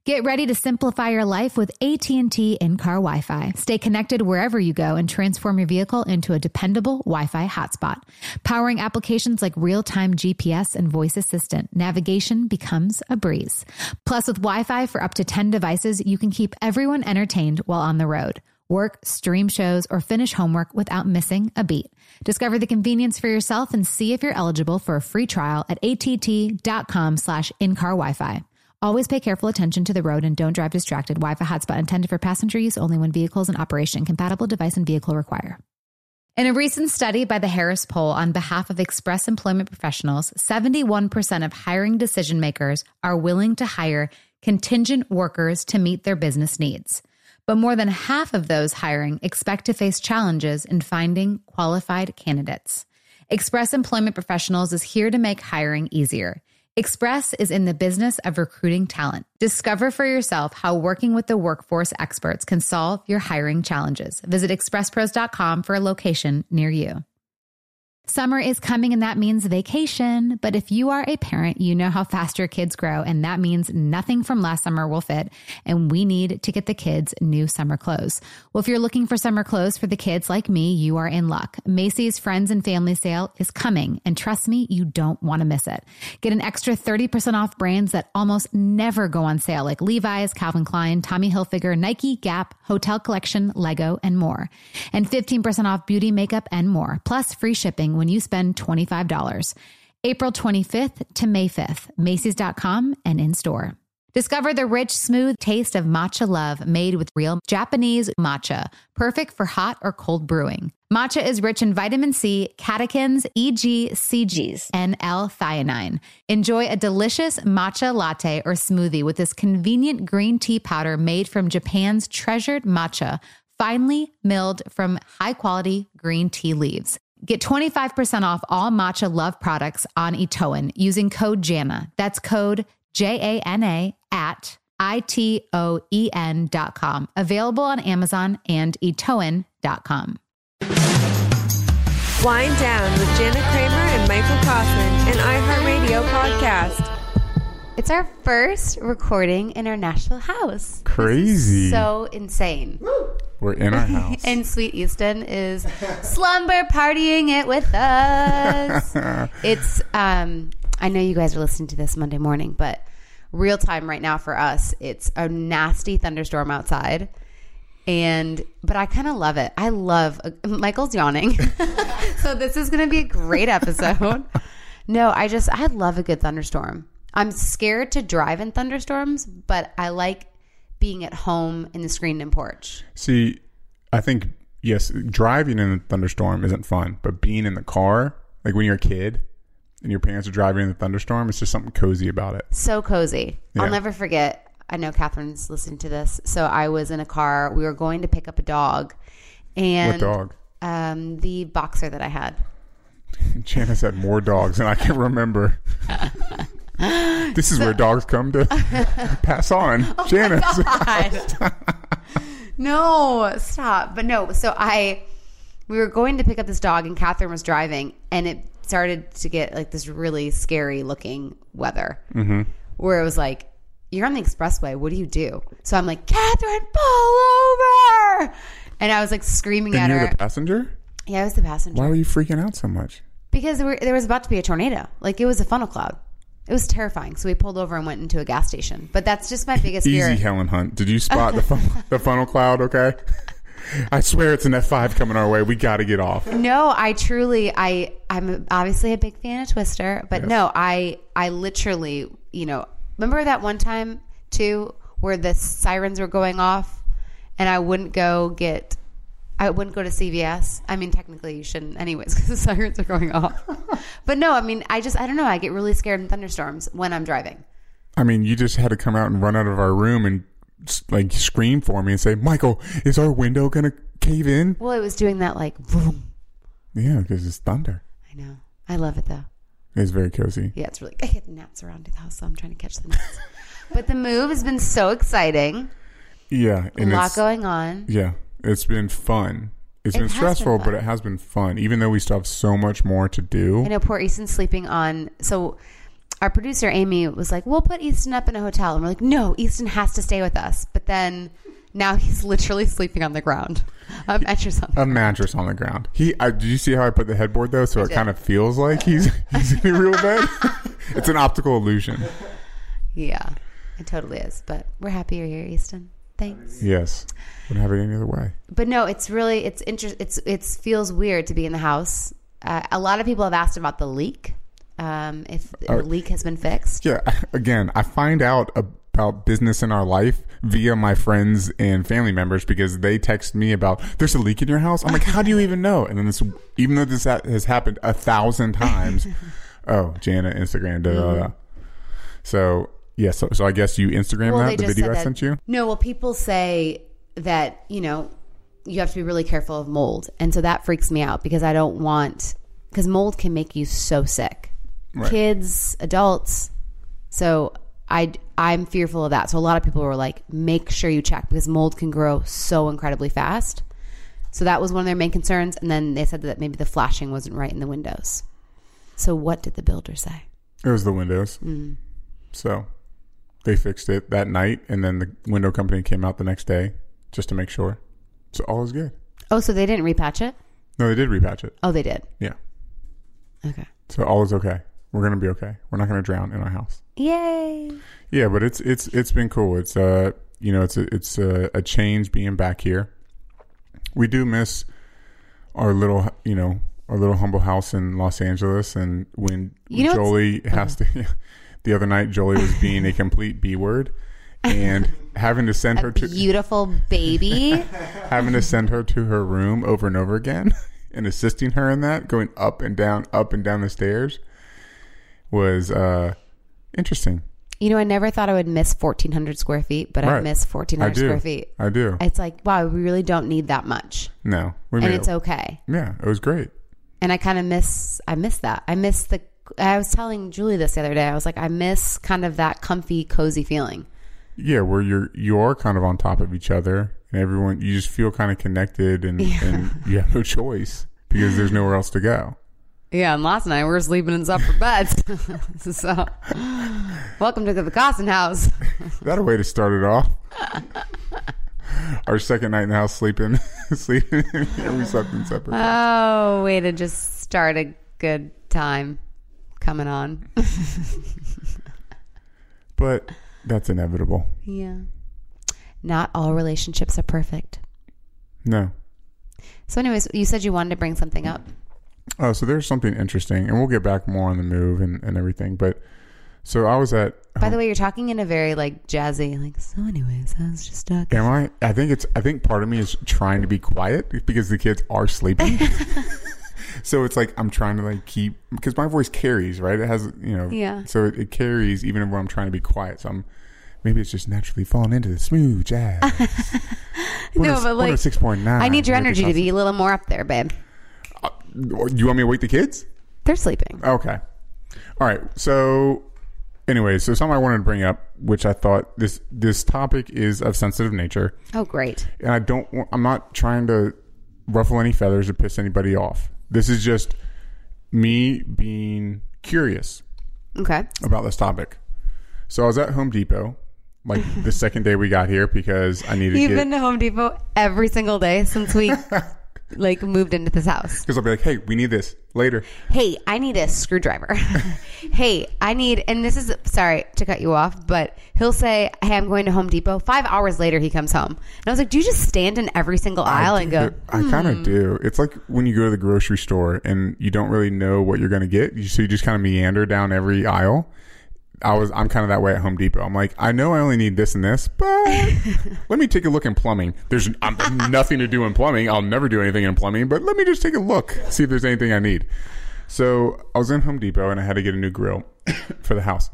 Get ready to simplify your life with AT&T in-car Wi-Fi. Stay connected wherever you go and transform your vehicle into a dependable Wi-Fi hotspot. Powering applications like real-time GPS and voice assistant, navigation becomes a breeze. Plus, with Wi-Fi for up to 10 devices, you can keep everyone entertained while on the road. Work, stream shows, or finish homework without missing a beat. Discover the convenience for yourself and see if you're eligible for a free trial at att.com/in-car Wi-Fi. Always pay careful attention to the road and don't drive distracted. Wi-Fi hotspot intended for passenger use only when vehicles in operation. Compatible device and vehicle require. In a recent study by the Harris Poll on behalf of Express Employment Professionals, 71% of hiring decision makers are willing to hire contingent workers to meet their business needs. But more than half of those hiring expect to face challenges in finding qualified candidates. Express Employment Professionals is here to make hiring easier. Express is in the business of recruiting talent. Discover for yourself how working with the workforce experts can solve your hiring challenges. Visit expresspros.com for a location near you. Summer is coming and that means vacation. But if you are a parent, you know how fast your kids grow, and that means nothing from last summer will fit, and we need to get the kids new summer clothes. Well, if you're looking for summer clothes for the kids like me, you are in luck. Macy's Friends and Family Sale is coming, and trust me, you don't want to miss it. Get an extra 30% off brands that almost never go on sale, like Levi's, Calvin Klein, Tommy Hilfiger, Nike, Gap, Hotel Collection, Lego, and more. And 15% off beauty, makeup, and more, plus free shipping when you spend $25. April 25th to May 5th, Macy's.com and in store. Discover the rich, smooth taste of matcha love made with real Japanese matcha, perfect for hot or cold brewing. Matcha is rich in vitamin C, catechins, EGCGs, and L-theanine. Enjoy a delicious matcha latte or smoothie with this convenient green tea powder made from Japan's treasured matcha, finely milled from high-quality green tea leaves. Get 25% off all Matcha Love products on Itoen using code JANA. That's code JANA at itoen.com. Available on Amazon and itoen.com. Wind Down with Jana Kramer and Michael Kaufman, an iHeartRadio podcast. It's our first recording in our Nashville house. Crazy. So insane. We're in our house. And Sweet Easton is slumber partying it with us. It's, I know you guys are listening to this Monday morning, but real time right now for us, it's a nasty thunderstorm outside. But I kind of love it. Michael's yawning. So this is going to be a great episode. No, I love a good thunderstorm. I'm scared to drive in thunderstorms, but I like being at home in the screened-in porch. See, I think, yes, driving in a thunderstorm isn't fun, but being in the car, like when you're a kid and your parents are driving in the thunderstorm, it's just something cozy about it. So cozy. Yeah. I'll never forget. I know Catherine's listening to this. So I was in a car. We were going to pick up a dog. And what dog? The boxer that I had. Janice had more dogs than I can remember. This is where dogs come to pass on. Oh Janice. No, stop. But no, so we were going to pick up this dog and Catherine was driving and it started to get like this really scary looking weather where it was like, you're on the expressway. What do you do? So I'm like, Catherine, pull over. And I was like screaming at her. And you're the passenger? Yeah, I was the passenger. Why were you freaking out so much? Because there was about to be a tornado. Like it was a funnel cloud. It was terrifying. So we pulled over and went into a gas station. But that's just my biggest fear. Easy, Helen Hunt. Did you spot the funnel cloud? Okay. I swear it's an F5 coming our way. We got to get off. No, I'm obviously a big fan of Twister, but yes. No, I literally, remember that one time too where the sirens were going off and I wouldn't go to CVS. I mean, technically you shouldn't anyways because the sirens are going off. But no, I mean, I don't know. I get really scared in thunderstorms when I'm driving. I mean, you just had to come out and run out of our room and like scream for me and say, Michael, is our window going to cave in? Well, it was doing that like boom. Yeah, because it's thunder. I know. I love it though. It's very cozy. Yeah, it's really, I get naps around the house, so I'm trying to catch the naps. But the move has been so exciting. Yeah. And a lot going on. Yeah. It's been fun. It's been stressful, but it has been fun, even though we still have so much more to do. I know poor Easton's sleeping on. So our producer, Amy, was like, we'll put Easton up in a hotel. And we're like, no, Easton has to stay with us. But then now he's literally sleeping on the ground. A mattress on the ground. Did you see how I put the headboard though? So it kind of feels like he's in a real bed. It's an optical illusion. Yeah, it totally is. But we're happy you're here, Easton. Thanks. Yes. Wouldn't have it any other way. But no, it's really, it feels weird to be in the house. A lot of people have asked about the leak. If the leak has been fixed. Yeah. Again, I find out about business in our life via my friends and family members because they text me about, there's a leak in your house. I'm like, how do you even know? And then even though this has happened 1,000 times, Jana, Instagram, da da da. So, yeah. So I guess you Instagram the video I sent you? No, well, people say that, you have to be really careful of mold. And so that freaks me out because I don't want, because mold can make you so sick. Right. Kids, adults. So I'm fearful of that. So a lot of people were like, make sure you check because mold can grow so incredibly fast. So that was one of their main concerns. And then they said that maybe the flashing wasn't right in the windows. So what did the builder say? It was the windows. So they fixed it that night. And then the window company came out the next day just to make sure. So all is good. Oh, so they didn't repatch it? No, they did repatch it. Oh, they did? Yeah. Okay. So all is okay. We're going to be okay. We're not going to drown in our house. Yay. Yeah, but it's been cool. It's it's a change being back here. We do miss our little humble house in Los Angeles, and when Jolie has to the other night Jolie was being a complete B word and having to send her to beautiful baby having to send her to her room over and over again and assisting her in that, going up and down the stairs was interesting. I never thought I would miss 1,400 square feet, but I miss 1,400 square feet. I do. It's like, wow, we really don't need that much. No. And it's okay. Yeah, it was great. And I kind of miss that. I was telling Julie this the other day. I was like, I miss kind of that comfy, cozy feeling. Yeah, where you are kind of on top of each other and everyone, you just feel kind of connected and you have no choice because there's nowhere else to go. Yeah, and last night we were sleeping in separate beds. So, welcome to the Costin house. Is that a way to start it off? Our second night in the house sleeping, and we slept in separate beds. Oh, way to just start a good time coming on. But that's inevitable. Yeah. Not all relationships are perfect. No. So anyways, you said you wanted to bring something up. Oh, so there's something interesting, and we'll get back more on the move and everything. But so I was at. By the way, you're talking in a very like jazzy, like. So, anyways, I was just stuck. Am I? I think part of me is trying to be quiet because the kids are sleeping. So it's like I'm trying to like keep because my voice carries, right? It has, Yeah. So it carries even when I'm trying to be quiet. So maybe it's just naturally falling into the smooth jazz. No, but like 6.9. I need your energy to be a little more up there, babe. You want me to wake the kids? They're sleeping. Okay. All right. So anyway, something I wanted to bring up, which I thought this topic is of sensitive nature. Oh, great. And I'm not trying to ruffle any feathers or piss anybody off. This is just me being curious. Okay. About this topic. So I was at Home Depot like the second day we got here because I needed You've been to Home Depot every single day since we like moved into this house. Because I'll be like, hey, we need this later. Hey, I need a screwdriver. Hey, and this is, sorry to cut you off, but he'll say, hey, I'm going to Home Depot. 5 hours later, he comes home. And I was like, do you just stand in every single aisle and go? I kind of do. It's like when you go to the grocery store and you don't really know what you're going to get. So you just kind of meander down every aisle. I'm kind of that way at Home Depot. I'm like, I know I only need this and this, but let me take a look in plumbing. There's nothing to do in plumbing. I'll never do anything in plumbing, but let me just take a look, see if there's anything I need. So I was in Home Depot and I had to get a new grill for the house.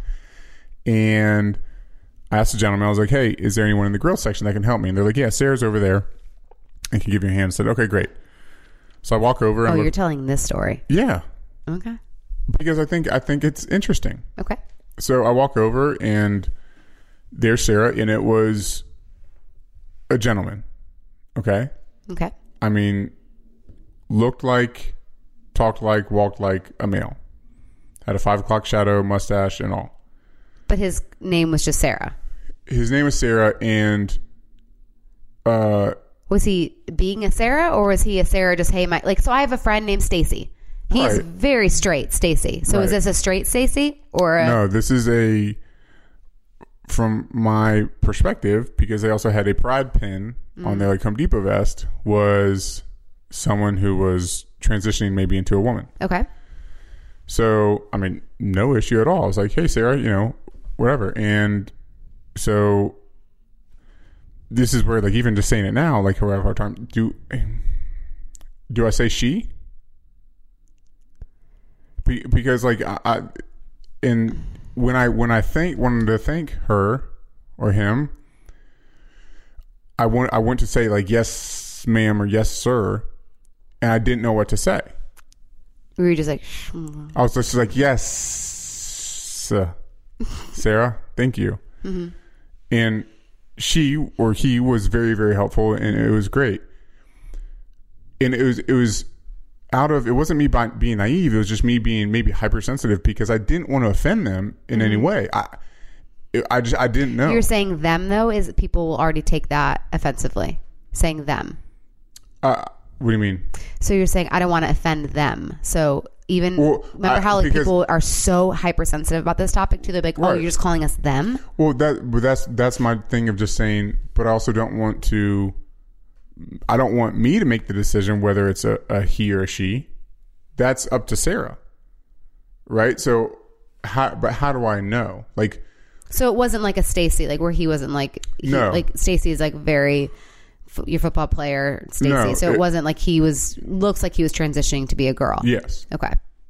And I asked the gentleman, I was like, hey, is there anyone in the grill section that can help me? And they're like, yeah, Sarah's over there and can give you a hand. I said, okay, great. So I walk over. And you're telling this story. Yeah. Okay. Because I think it's interesting. Okay. So I walk over and there's Sarah, and it was a gentleman. Okay. Okay. I mean, looked like, talked like, walked like a male. Had a 5 o'clock shadow, mustache, and all. But his name was just Sarah. His name was Sarah, and was he being a Sarah, or was he a Sarah just, hey, so I have a friend named Stacy. He's very straight, Stacy. So is this a straight Stacy? Or no, this is from my perspective, because they also had a pride pin on their Home Depot vest, was someone who was transitioning maybe into a woman. Okay. So, I mean, no issue at all. I was like, hey, Sarah, whatever. And so this is where, even just saying it now, who I have a hard time, do I say she? Because when I wanted to thank her or him, I went to say yes ma'am or yes sir, and I didn't know what to say. We were just like, I was just like, yes, Sarah, thank you. Mm-hmm. And she or he was very, very helpful, and it was great. And it was it wasn't me being naive. It was just me being maybe hypersensitive, because I didn't want to offend them in any way. I didn't know. You're saying them, though, is people will already take that offensively, saying them. What do you mean? So you're saying I don't want to offend them. So remember how people are so hypersensitive about this topic too? They're like, oh, you're just calling us them? Well, that's my thing of just saying, but I also don't want me to make the decision whether it's a he or a she. That's up to Sarah. Right? So how do I know? So it wasn't like a Stacy, where he wasn't no. Stacy is very your football player, Stacy. No, so it wasn't looks like he was transitioning to be a girl. Yes. Okay.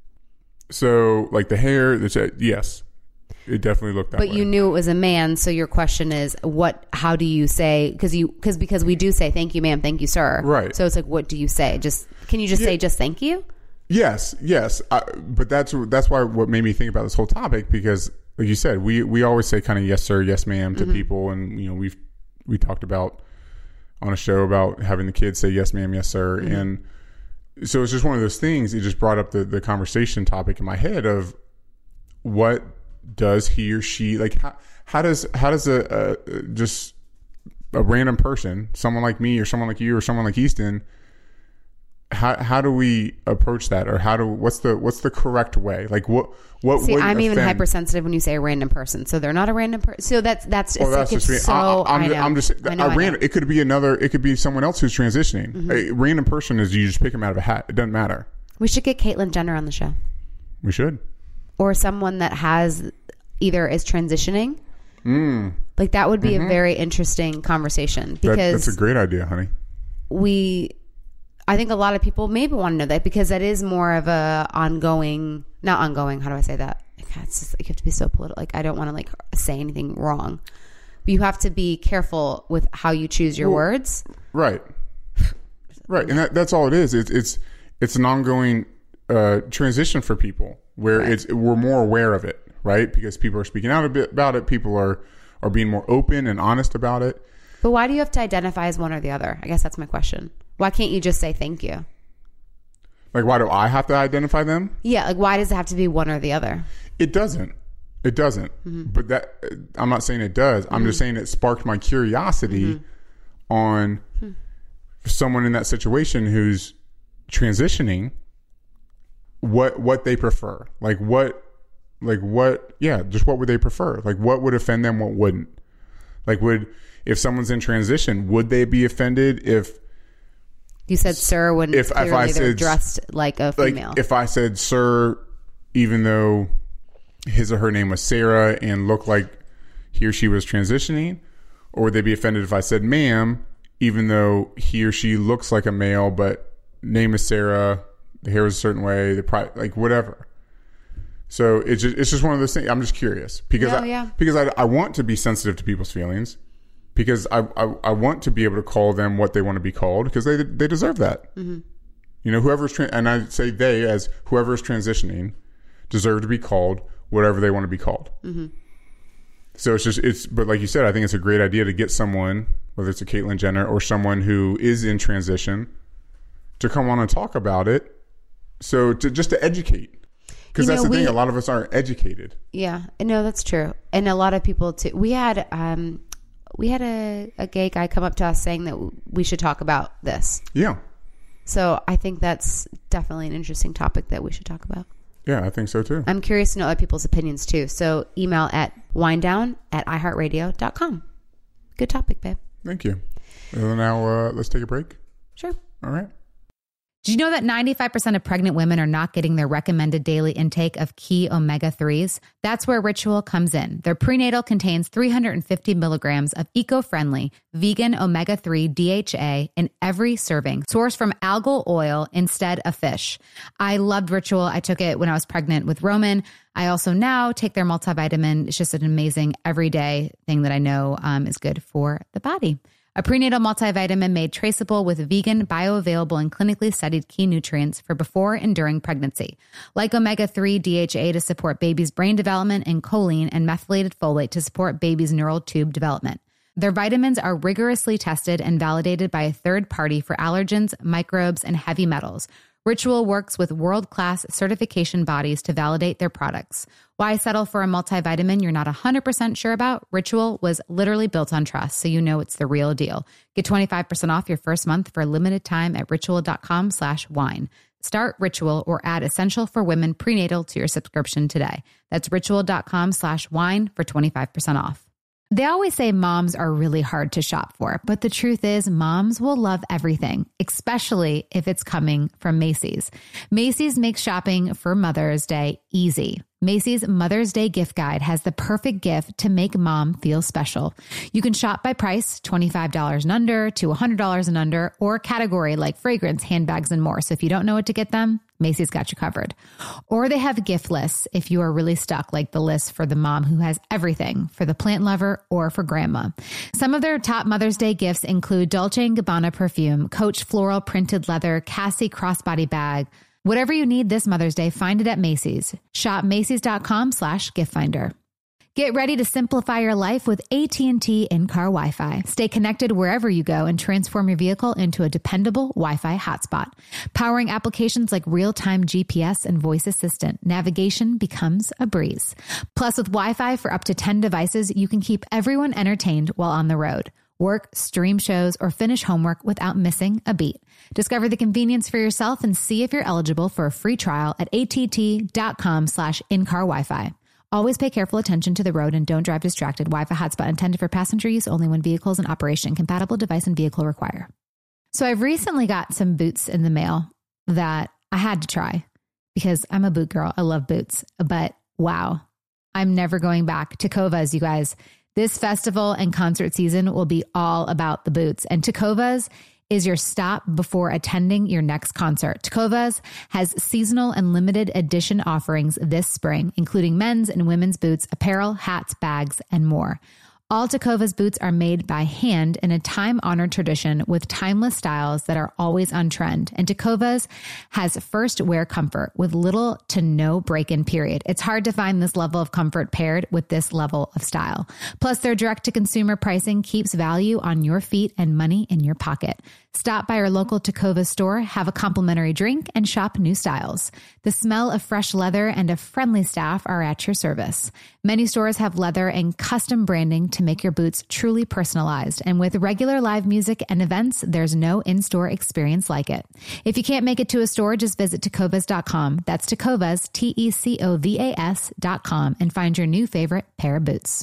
So the hair, yes, it definitely looked that way. But you knew it was a man. So your question is, how do you say? Because we do say thank you, ma'am, thank you, sir. Right. So it's what do you say? Can you just say just thank you? Yes. But that's why what made me think about this whole topic, because like you said, we always say kind of yes sir, yes ma'am to people, and we talked about on a show about having the kids say yes ma'am, yes sir, and so it's just one of those things. It just brought up the conversation topic in my head of what does he or she how does just a random person, someone like me or someone like you or someone like Easton, how do we approach that, or what's the correct way? What See, I'm even offend? Hypersensitive when you say a random person. So they're not a random person. So that's just me. I'm just random. It could be someone else who's transitioning. Mm-hmm. A random person is you just pick them out of a hat. It doesn't matter. We should get Caitlyn Jenner on the show. We should. Or someone that is transitioning. That would be a very interesting conversation, because that's a great idea, honey. I think a lot of people maybe want to know that, because that is more of a not ongoing. How do I say that? It's just, you have to be so political. I don't want to say anything wrong. But you have to be careful with how you choose your words. Right. Right. And that's all it is. It's an ongoing transition for people where we're more aware of it, right? Because people are speaking out a bit about it. People are being more open and honest about it. But why do you have to identify as one or the other? I guess that's my question. Why can't you just say thank you? Why do I have to identify them? Yeah, why does it have to be one or the other? It doesn't. Mm-hmm. But I'm not saying it does. I'm just saying it sparked my curiosity on someone in that situation who's transitioning, what they prefer. Just what would they prefer? What would offend them, what wouldn't? If someone's in transition, would they be offended if you said sir when clearly they're dressed like a female? If I said sir, even though his or her name was Sarah and looked like he or she was transitioning, or would they be offended if I said ma'am, even though he or she looks like a male, but name is Sarah, the hair was a certain way, whatever. So it's just one of those things. I'm just curious because I want to be sensitive to people's feelings, because I want to be able to call them what they want to be called, because they deserve that. Mm-hmm. Whoever's and I say they as whoever's transitioning deserve to be called whatever they want to be called. Mm-hmm. So but like you said, I think it's a great idea to get someone, whether it's a Caitlyn Jenner or someone who is in transition, to come on and talk about it. So just to educate. Because that's the thing. A lot of us aren't educated. Yeah, no, that's true. And a lot of people too. We had a gay guy come up to us saying that we should talk about this. Yeah. So I think that's definitely an interesting topic that we should talk about. Yeah, I think so too. I'm curious to know other people's opinions too. So email at winedown@iheartradio.com. Good topic, babe. Thank you. And now let's take a break. Sure. All right. Do you know that 95% of pregnant women are not getting their recommended daily intake of key omega-3s? That's where Ritual comes in. Their prenatal contains 350 milligrams of eco-friendly vegan omega-3 DHA in every serving, sourced from algal oil instead of fish. I loved Ritual. I took it when I was pregnant with Roman. I also now take their multivitamin. It's just an amazing everyday thing that I know is good for the body. A prenatal multivitamin made traceable with vegan, bioavailable, and clinically studied key nutrients for before and during pregnancy, like omega-3 DHA to support baby's brain development and choline and methylated folate to support baby's neural tube development. Their vitamins are rigorously tested and validated by a third party for allergens, microbes, and heavy metals. Ritual works with world-class certification bodies to validate their products. Why settle for a multivitamin you're not 100% sure about? Ritual was literally built on trust, so you know it's the real deal. Get 25% off your first month for a limited time at ritual.com/wine. Start Ritual or add Essential for Women prenatal to your subscription today. That's ritual.com/wine for 25% off. They always say moms are really hard to shop for, but the truth is moms will love everything, especially if it's coming from Macy's. Macy's makes shopping for Mother's Day easy. Macy's Mother's Day gift guide has the perfect gift to make mom feel special. You can shop by price, $25 and under to $100 and under, or category like fragrance, handbags, and more. So if you don't know what to get them, Macy's got you covered. Or they have gift lists if you are really stuck, like the list for the mom who has everything, for the plant lover or for grandma. Some of their top Mother's Day gifts include Dolce & Gabbana perfume, Coach floral printed leather, Cassie crossbody bag. Whatever you need this Mother's Day, find it at Macy's. Shop Macy's.com/giftfinder. Get ready to simplify your life with AT&T in-car Wi-Fi. Stay connected wherever you go and transform your vehicle into a dependable Wi-Fi hotspot. Powering applications like real-time GPS and voice assistant, navigation becomes a breeze. Plus, with Wi-Fi for up to 10 devices, you can keep everyone entertained while on the road. Work, stream shows, or finish homework without missing a beat. Discover the convenience for yourself and see if you're eligible for a free trial at att.com/in-car Wi-Fi. Always pay careful attention to the road and don't drive distracted. Wi-Fi hotspot intended for passenger use only when vehicles in operation. Compatible device and vehicle require. So I've recently got some boots in the mail that I had to try because I'm a boot girl. I love boots, but wow, I'm never going back. Tecovas, you guys. This festival and concert season will be all about the boots, and Tecovas is your stop before attending your next concert. Tecovas has seasonal and limited edition offerings this spring, including men's and women's boots, apparel, hats, bags, and more. All Tecovas boots are made by hand in a time-honored tradition with timeless styles that are always on trend. And Tecovas has first wear comfort with little to no break-in period. It's hard to find this level of comfort paired with this level of style. Plus, their direct-to-consumer pricing keeps value on your feet and money in your pocket. Stop by your local Tecovas store, have a complimentary drink, and shop new styles. The smell of fresh leather and a friendly staff are at your service. Many stores have leather and custom branding to make your boots truly personalized. And with regular live music and events, there's no in-store experience like it. If you can't make it to a store, just visit Tecovas.com. That's Tecovas, Tecovas.com, and find your new favorite pair of boots.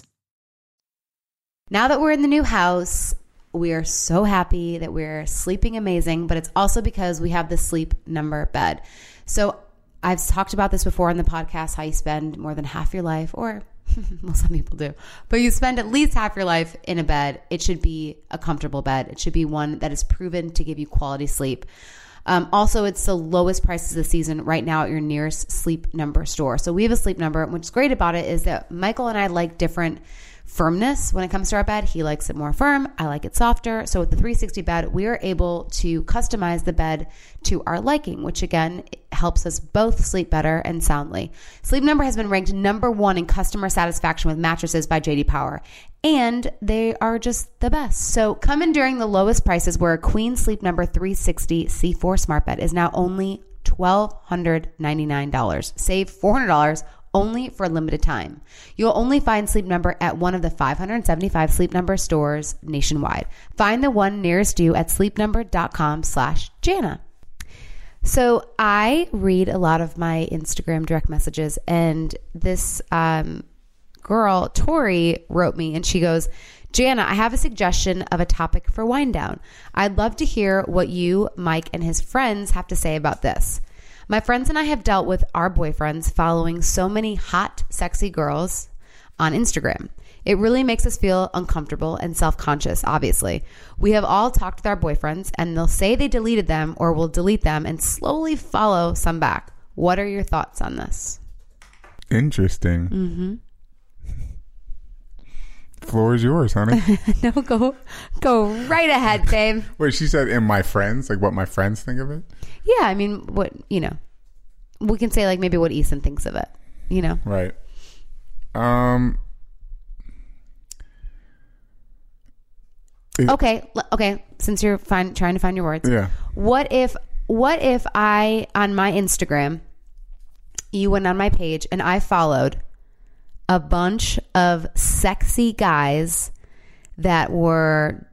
Now that we're in the new house, we are so happy that we're sleeping amazing, but it's also because we have the Sleep Number bed. So I've talked about this before on the podcast, how you spend more than half your life, or well, some people do, but you spend at least half your life in a bed. It should be a comfortable bed. It should be one that is proven to give you quality sleep. Also, it's the lowest prices of the season right now at your nearest Sleep Number store. So we have a Sleep Number. What's great about it is that Michael and I like different firmness when it comes to our bed. He likes it more firm. I like it softer. So with the 360 bed, we are able to customize the bed to our liking, which again helps us both sleep better and soundly. Sleep Number has been ranked #1 in customer satisfaction with mattresses by J.D. Power, and they are just the best. So come in during the lowest prices, where a Queen Sleep Number 360 C4 smart bed is now only $1,299. Save $400 only for a limited time. You'll only find Sleep Number at one of the 575 Sleep Number stores nationwide. Find the one nearest you at sleepnumber.com/Jana. So I read a lot of my Instagram direct messages, and this girl, Tori, wrote me, and she goes, Jana, I have a suggestion of a topic for Wind Down. I'd love to hear what you, Mike, and his friends have to say about this. My friends and I have dealt with our boyfriends following so many hot, sexy girls on Instagram. It really makes us feel uncomfortable and self-conscious, obviously. We have all talked with our boyfriends, and they'll say they deleted them or will delete them and slowly follow some back. What are your thoughts on this? Interesting. Mm-hmm. Floor is yours, honey. No, go right ahead, babe. Wait, she said, and my friends, like what my friends think of it? Yeah, I mean, what, we can say like maybe what Eason thinks of it, Right. Okay. Since you're trying to find your words. Yeah. What if I, on my Instagram, you went on my page and I followed a bunch of sexy guys that were,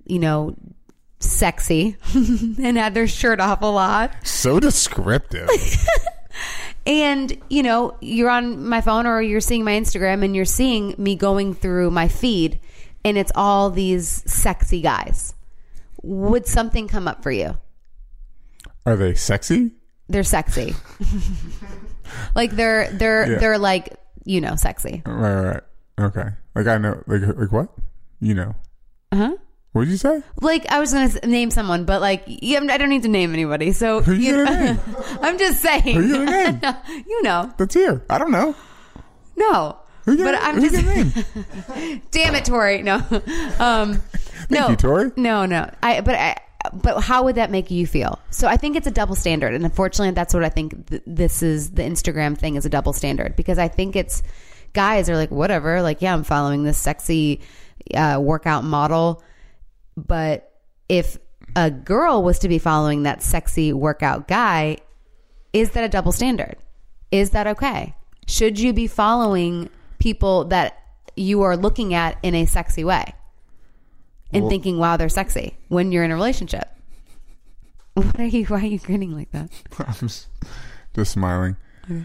sexy and had their shirt off a lot. So descriptive. And, you're on my phone or you're seeing my Instagram and you're seeing me going through my feed and it's all these sexy guys. Would something come up for you? Are they sexy? They're sexy. Like they're like, sexy. Right. Okay. Like I know, like what? Uh-huh. What did you say? Like I was going to name someone, but I don't need to name anybody. So who you gonna name? I'm just saying. Who you gonna name? That's here. I don't know. No. But I'm just damn it, Tori. No. Thank you, Tori. No. But how would that make you feel? So I think it's a double standard, and unfortunately, that's what I think. This is the Instagram thing is a double standard because I think it's guys are like whatever, like yeah, I'm following this sexy workout model, but if a girl was to be following that sexy workout guy, is that a double standard? Is that okay? Should you be following people that you are looking at in a sexy way and thinking, wow, they're sexy when you're in a relationship? Why are you grinning like that? I'm just smiling. Okay.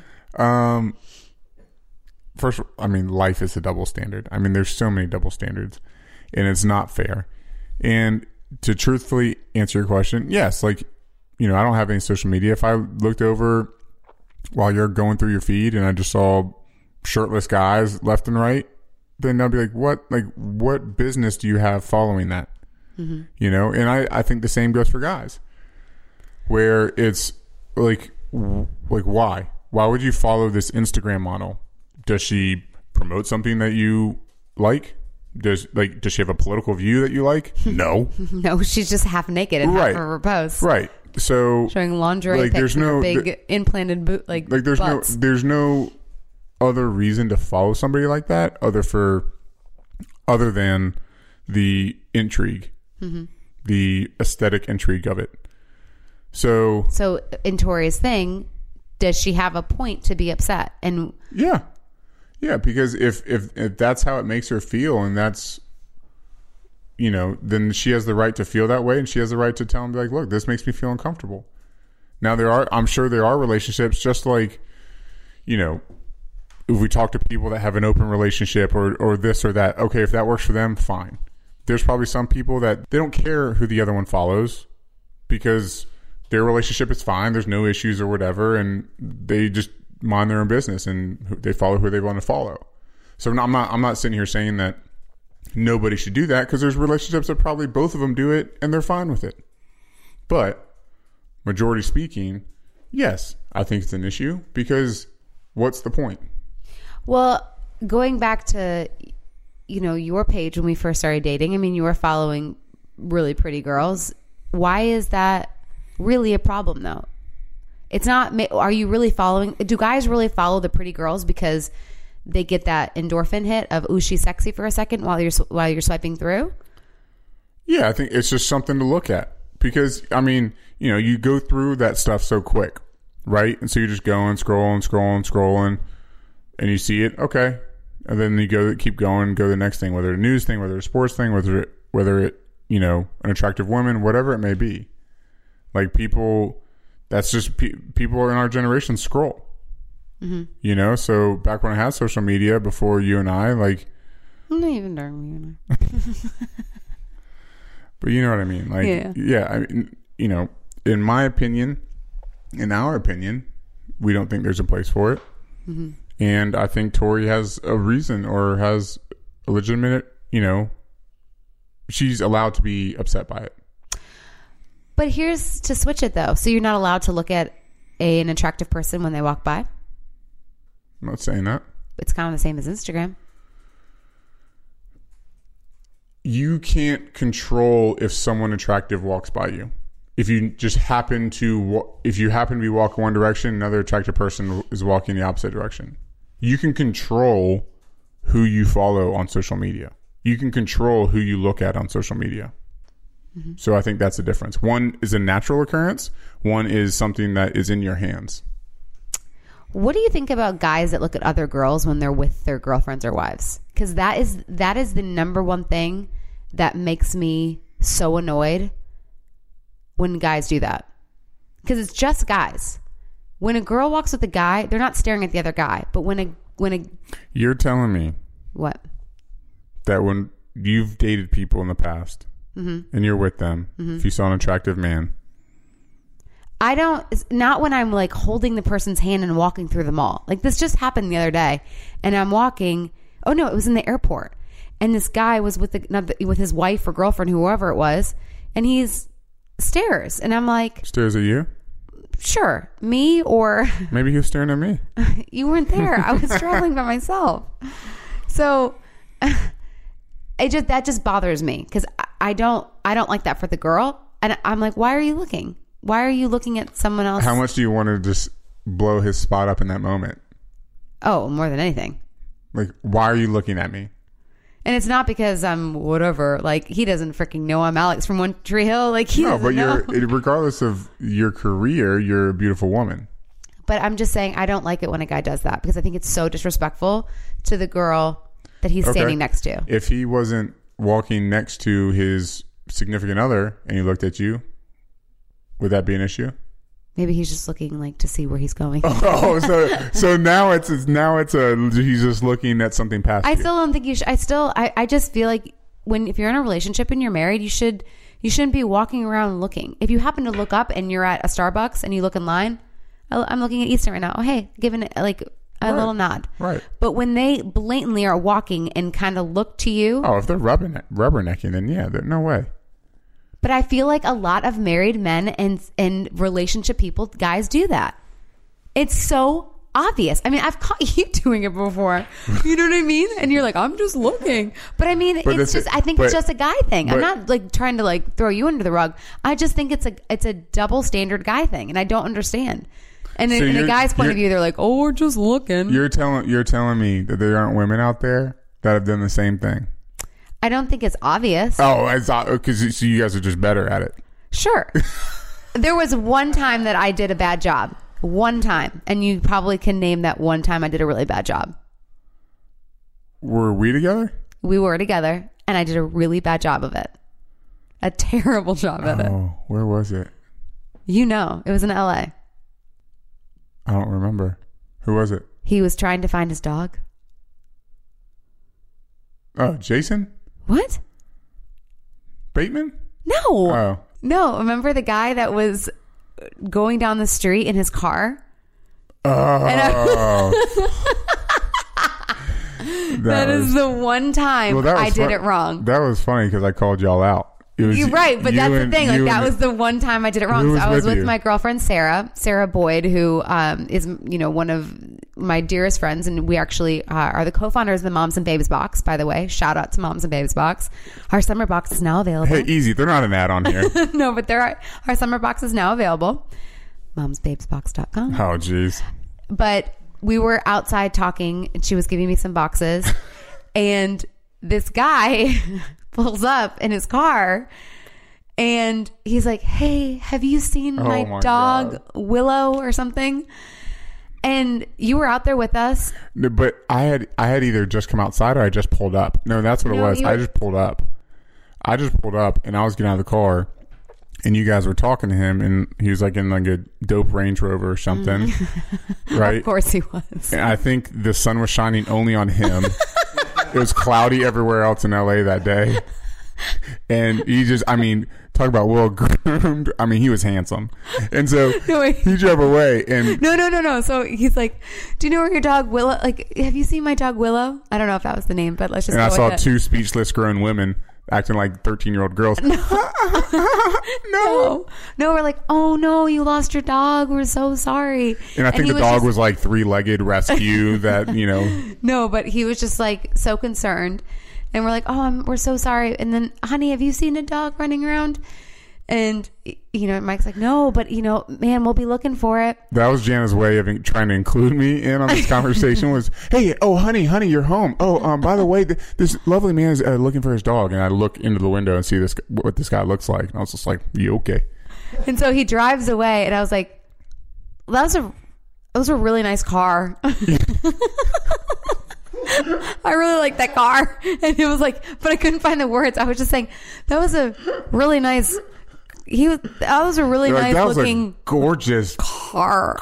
First, I mean, life is a double standard. I mean, there's so many double standards and it's not fair. And to truthfully answer your question, yes, I don't have any social media. If I looked over while you're going through your feed and I just saw shirtless guys left and right, then I'll be like, what business do you have following that? Mm-hmm. And I think the same goes for guys where it's like why would you follow this Instagram model? Does she promote something that you like? Does she have a political view that you like? No. No, she's just half naked in half of her posts. Right. So showing lingerie pics and her big implanted boot there's no other reason to follow somebody like that other than the intrigue, mm-hmm. the aesthetic intrigue of it. So in Tori's thing, does she have a point to be upset? And yeah, because if that's how it makes her feel, and that's then she has the right to feel that way, and she has the right to tell him, like, look, this makes me feel uncomfortable. Now I'm sure there are relationships just like, if we talk to people that have an open relationship or this or that, okay, if that works for them, fine. There's probably some people that they don't care who the other one follows because their relationship is fine. There's no issues or whatever. And they just mind their own business and they follow who they want to follow. So I'm not sitting here saying that nobody should do that because there's relationships that probably both of them do it and they're fine with it. But majority speaking, yes, I think it's an issue because what's the point? Well, going back to, your page when we first started dating, I mean, you were following really pretty girls. Why is that really a problem though? It's not, are you really following, do guys really follow the pretty girls because they get that endorphin hit of, ooh, she's sexy for a second while you're swiping through? Yeah, I think it's just something to look at because, I mean, you go through that stuff so quick. right? And so you're just going, scrolling, and you see it, okay. And then you keep going, go to the next thing, whether a news thing, whether a sports thing, whether it, an attractive woman, whatever it may be. Like people, that's just people in our generation scroll. Mm-hmm. So back when I had social media, before you and I, like, not even during you and I. But you know what I mean? Like, yeah. I mean, in my opinion, in our opinion, we don't think there's a place for it. Mm-hmm. And I think Tori has a reason, or has a legitimate, she's allowed to be upset by it. But here's to switch it though. So you're not allowed to look at an attractive person when they walk by? I'm not saying that. It's kind of the same as Instagram. You can't control if someone attractive walks by you. If you just happen to be walking one direction, another attractive person is walking the opposite direction. You can control who you follow on social media. You can control who you look at on social media. Mm-hmm. So I think that's the difference. One is a natural occurrence. One is something that is in your hands. What do you think about guys that look at other girls when they're with their girlfriends or wives? Because that is the number one thing that makes me so annoyed when guys do that. Because it's just guys. When a girl walks with a guy, they're not staring at the other guy. But when a You're telling me what? That when you've dated people in the past, mm-hmm. and you're with them, mm-hmm. if you saw an attractive man, not when I'm like holding the person's hand and walking through the mall. Like this just happened the other day, and I'm walking. Oh no, it was in the airport, and this guy was with his wife or girlfriend, whoever it was, and he's stares, and I'm like, stares at you? Sure, me or maybe he was staring at me. You weren't there. I was traveling by myself, so that just bothers me because I don't like that for the girl, and I'm like, why are you looking? Why are you looking at someone else? How much do you want to just blow his spot up in that moment? Oh, more than anything. Like, why are you looking at me? And it's not because I'm whatever. Like, he doesn't freaking know I'm Alex from One Tree Hill. Like, he doesn't know. Regardless of your career, you're a beautiful woman. But I'm just saying I don't like it when a guy does that because I think it's so disrespectful to the girl that he's standing next to. If he wasn't walking next to his significant other and he looked at you, would that be an issue? Maybe he's just looking like to see where he's going. Oh, so now it's he's just looking at something past you. I still don't think you should. I just feel like if you're in a relationship and you're married, you shouldn't be walking around looking. If you happen to look up and you're at a Starbucks and you look in line, I'm looking at Easton right now. Oh, hey, giving it like a little nod. Right. But when they blatantly are walking and kind of look to you. Oh, if they're rubbernecking, then yeah, no way. But I feel like a lot of married men and relationship people, guys do that. It's so obvious. I mean, I've caught you doing it before. You know what I mean? And you're like, I'm just looking. But I mean, it's just a guy thing. I'm not like trying to like throw you under the rug. I just think it's a double standard guy thing, and I don't understand. And in a guy's point of view, they're like, "Oh, we're just looking." You're telling me that there aren't women out there that have done the same thing. I don't think it's obvious. Oh, it's because you guys are just better at it. Sure. There was one time that I did a bad job. One time. And you probably can name that one time I did a really bad job. Were we together? We were together, and I did a really bad job of it. A terrible job of it. Oh, where was it? You know. It was in LA. I don't remember. Who was it? He was trying to find his dog. Oh, Jason? What? Bateman? No. Oh. No. Remember the guy that was going down the street in his car? Oh. That is the one time I did it wrong. That was funny because I called y'all out. You're right, but that's the thing. Like that was the one time I did it wrong. So I was with my girlfriend Sarah Boyd, who is one of my dearest friends, and we actually are the co-founders of the Moms and Babes Box. By the way, shout out to Moms and Babes Box. Our summer box is now available. Hey, easy, they're not an ad on here. No, but our summer box is now available. MomsBabesBox.com. Oh, jeez. But we were outside talking, and she was giving me some boxes, and this guy pulls up in his car And he's like, hey, have you seen my dog, God. Willow or something? And you were out there with us. No, but I had either just come outside or I just pulled up. No, that's what it was. I just pulled up. And I was getting out of the car. And you guys were talking to him, and he was like in like a dope Range Rover or something, right? Of course he was. And I think the sun was shining only on him. It was cloudy everywhere else in LA that day. And he just, I mean, talk about well groomed. I mean, he was handsome. And so he drove away. And No. So he's like, do you know where your dog Willow, like, have you seen my dog Willow? I don't know if that was the name, but let's just go I with saw it. 2 speechless grown women acting like 13-year-old girls. No, we're like, oh no, you lost your dog. We're so sorry. And I think the dog was like 3-legged rescue that, you know. No, but he was just like so concerned. And we're like, oh, we're so sorry. And then, honey, have you seen a dog running around? And, you know, Mike's like, no, but, you know, man, we'll be looking for it. That was Jana's way of trying to include me in on this conversation was, hey, oh, honey, you're home. Oh, by the way, this lovely man is looking for his dog. And I look into the window and see what this guy looks like. And I was just like, you okay? And so he drives away. And I was like, that was a really nice car. I really like that car. And it was like, but I couldn't find the words. I was just saying, that was a really nice... that was a really nice that was looking a gorgeous car.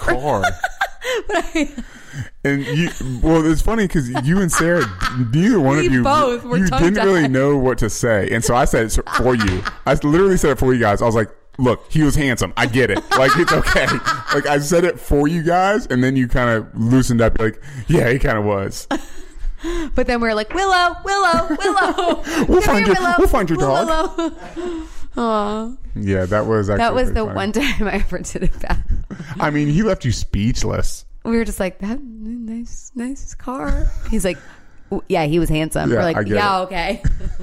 And it's funny because you and Sarah, neither one of you, both were you didn't really know what to say, and so I said it for you. I literally said it for you guys. I was like, "Look, he was handsome. I get it. Like it's okay." Like I said it for you guys, and then you kind of loosened up. You're like, "Yeah, he kind of was." But then we were like, Willow. We'll find your dog. Willow. Aww. Yeah, that was the funny. one time I ever did it bad. I mean, he left you speechless. We were just like, that nice car. He's like, yeah, he was handsome. Yeah, we're like, yeah, it. okay.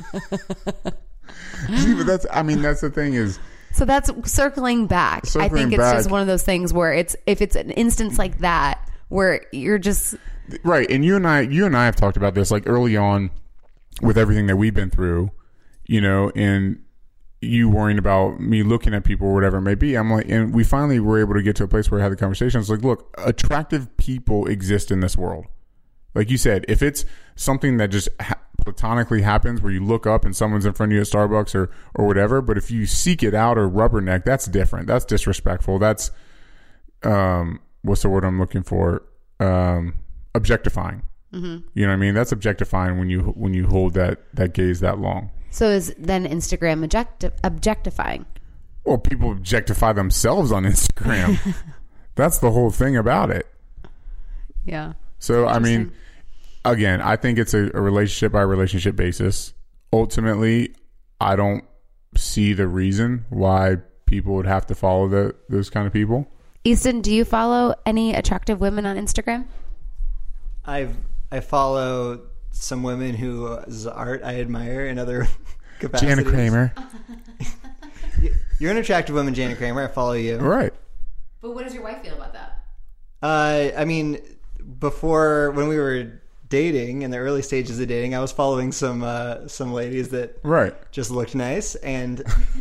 See, but that's the thing is. So that's circling back. I think it's just one of those things where if it's an instance like that where you're just right. And you and I have talked about this like early on with everything that we've been through, you know, and you worrying about me looking at people or whatever it may be. I'm like, and we finally were able to get to a place where we had the conversation. It's like, look, attractive people exist in this world. Like you said, if it's something that just platonically happens where you look up and someone's in front of you at Starbucks or whatever, but if you seek it out or rubberneck, that's different. That's disrespectful. That's, what's the word I'm looking for? Objectifying. Mm-hmm. You know what I mean? That's objectifying when you hold that gaze that long. So is then Instagram objectifying? Well, people objectify themselves on Instagram. That's the whole thing about it. Yeah. So, I mean, again, I think it's a relationship by relationship basis. Ultimately, I don't see the reason why people would have to follow those kind of people. Easton, do you follow any attractive women on Instagram? I follow some women whose art I admire in other capacities. Jana Kramer. You're an attractive woman, Jana Kramer. I follow you. Right. But what does your wife feel about that? I mean, before, when we were dating, in the early stages of dating, I was following some ladies that just looked nice, and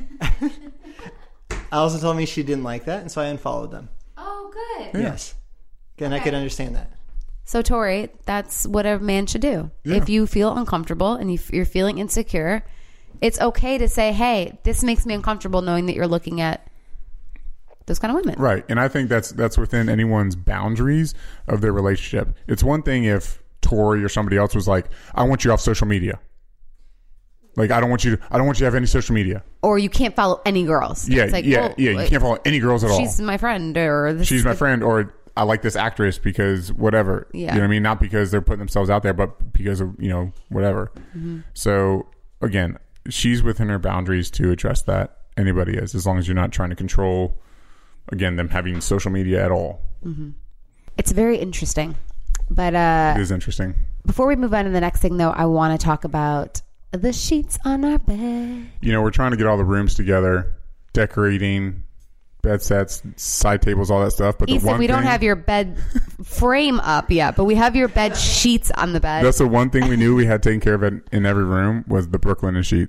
Allison told me she didn't like that, and so I unfollowed them. Oh, good. Yeah. Yes. And I could understand that. So, Tori, that's what a man should do. Yeah. If you feel uncomfortable and you're feeling insecure, it's okay to say, hey, this makes me uncomfortable knowing that you're looking at those kind of women. Right. And I think that's within anyone's boundaries of their relationship. It's one thing if Tori or somebody else was like, I want you off social media. Like, I don't want you to have any social media. Or you can't follow any girls. Yeah. It's like, You can't follow any girls at all. She's my friend, or she's my friend, or I like this actress because whatever. Yeah. You know what I mean? Not because they're putting themselves out there, but because of, you know, whatever. Mm-hmm. So again, she's within her boundaries to address that. Anybody is, as long as you're not trying to control, again, them having social media at all. Mm-hmm. It's very interesting. But it is interesting. Before we move on to the next thing, though, I want to talk about the sheets on our bed. You know, we're trying to get all the rooms together, decorating, bed sets, side tables, all that stuff. But we don't have your bed frame up yet, but we have your bed sheets on the bed. That's the one thing we knew we had taken care of in every room was the Brooklinen sheets.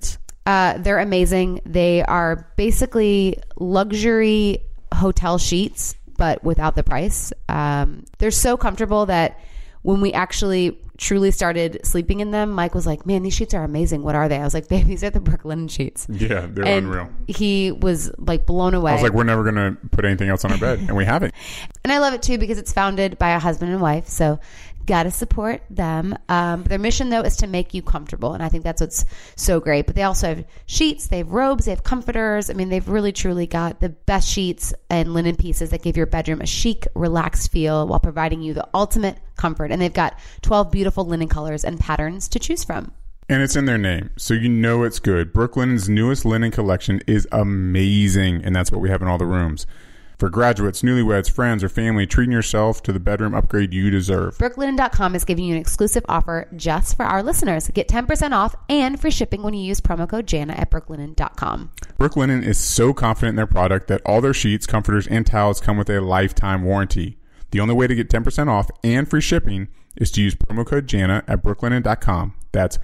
They're amazing. They are basically luxury hotel sheets, but without the price. They're so comfortable that when we actually truly started sleeping in them, Mike was like, man, these sheets are amazing. What are they? I was like, babe, these are the Brooklinen sheets. Yeah, they're unreal. He was like blown away. I was like, we're never going to put anything else on our bed. And we haven't. And I love it too because it's founded by a husband and wife. So got to support them. Their mission though is to make you comfortable. And I think that's what's so great. But they also have sheets, they have robes, they have comforters. I mean, they've really truly got the best sheets and linen pieces that give your bedroom a chic, relaxed feel while providing you the ultimate comfort. And they've got 12 beautiful linen colors and patterns to choose from. And it's in their name, so you know it's good. Brooklinen's newest linen collection is amazing, and that's what we have in all the rooms. For graduates, newlyweds, friends, or family, treating yourself to the bedroom upgrade you deserve. Brooklinen.com is giving you an exclusive offer just for our listeners. Get 10% off and free shipping when you use promo code Jana at brooklinen.com. Brooklinen is so confident in their product that all their sheets, comforters, and towels come with a lifetime warranty. The only way to get 10% off and free shipping is to use promo code Jana at brooklinen.com. That's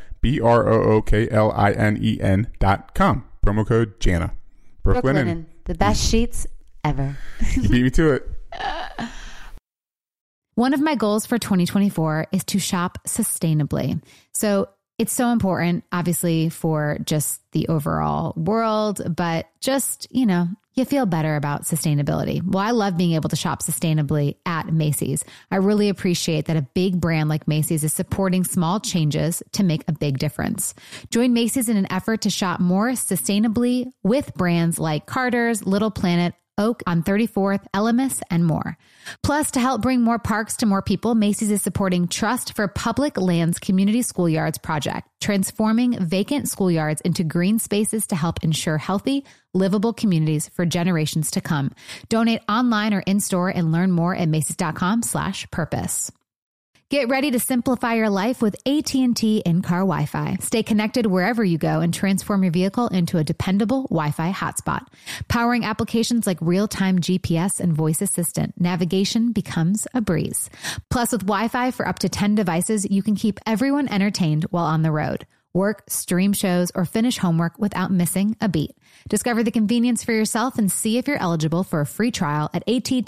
BROOKLINEN.com. Promo code Jana. Brooklinen, the best sheets ever. You beat me to it. One of my goals for 2024 is to shop sustainably. So it's so important, obviously, for just the overall world, but just, you know, you feel better about sustainability. Well, I love being able to shop sustainably at Macy's. I really appreciate that a big brand like Macy's is supporting small changes to make a big difference. Join Macy's in an effort to shop more sustainably with brands like Carter's, Little Planet, Oak on 34th, Elemis, and more. Plus, to help bring more parks to more people, Macy's is supporting Trust for Public Lands Community Schoolyards project, transforming vacant schoolyards into green spaces to help ensure healthy, livable communities for generations to come. Donate online or in-store and learn more at Macy's.com/purpose. Get ready to simplify your life with AT&T in-car Wi-Fi. Stay connected wherever you go and transform your vehicle into a dependable Wi-Fi hotspot. Powering applications like real-time GPS and voice assistant, navigation becomes a breeze. Plus, with Wi-Fi for up to 10 devices, you can keep everyone entertained while on the road. Work, stream shows, or finish homework without missing a beat. Discover the convenience for yourself and see if you're eligible for a free trial at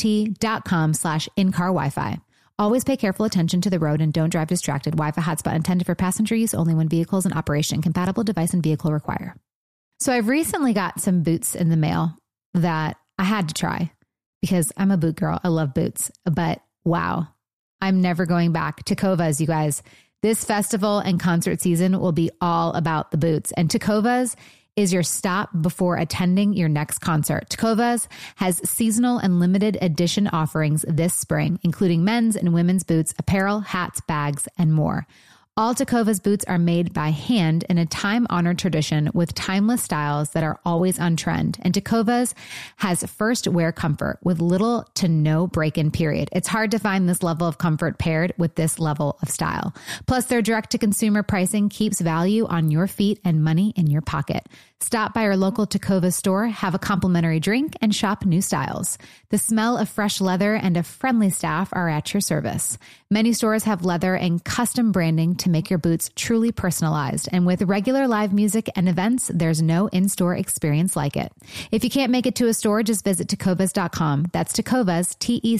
att.com/in-car Wi-Fi. Always pay careful attention to the road and don't drive distracted. Wi-Fi hotspot intended for passenger use only when vehicles in operation. Compatible device and vehicle require. So I've recently got some boots in the mail that I had to try because I'm a boot girl. I love boots, but wow, I'm never going back. Tecovas, you guys. This festival and concert season will be all about the boots, and Tecovas is your stop before attending your next concert. Tecovas has seasonal and limited edition offerings this spring, including men's and women's boots, apparel, hats, bags, and more. All Tecovas boots are made by hand in a time-honored tradition with timeless styles that are always on trend. And Tecovas has first wear comfort with little to no break-in period. It's hard to find this level of comfort paired with this level of style. Plus, their direct-to-consumer pricing keeps value on your feet and money in your pocket. Stop by our local Tecovas store, have a complimentary drink, and shop new styles. The smell of fresh leather and a friendly staff are at your service. Many stores have leather and custom branding to make your boots truly personalized. And with regular live music and events, there's no in-store experience like it. If you can't make it to a store, just visit Tecovas.com. That's Tecovas,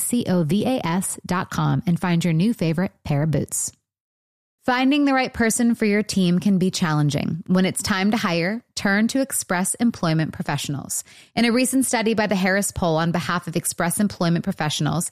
Tecovas.com, and find your new favorite pair of boots. Finding the right person for your team can be challenging. When it's time to hire, turn to Express Employment Professionals. In a recent study by the Harris Poll on behalf of Express Employment Professionals,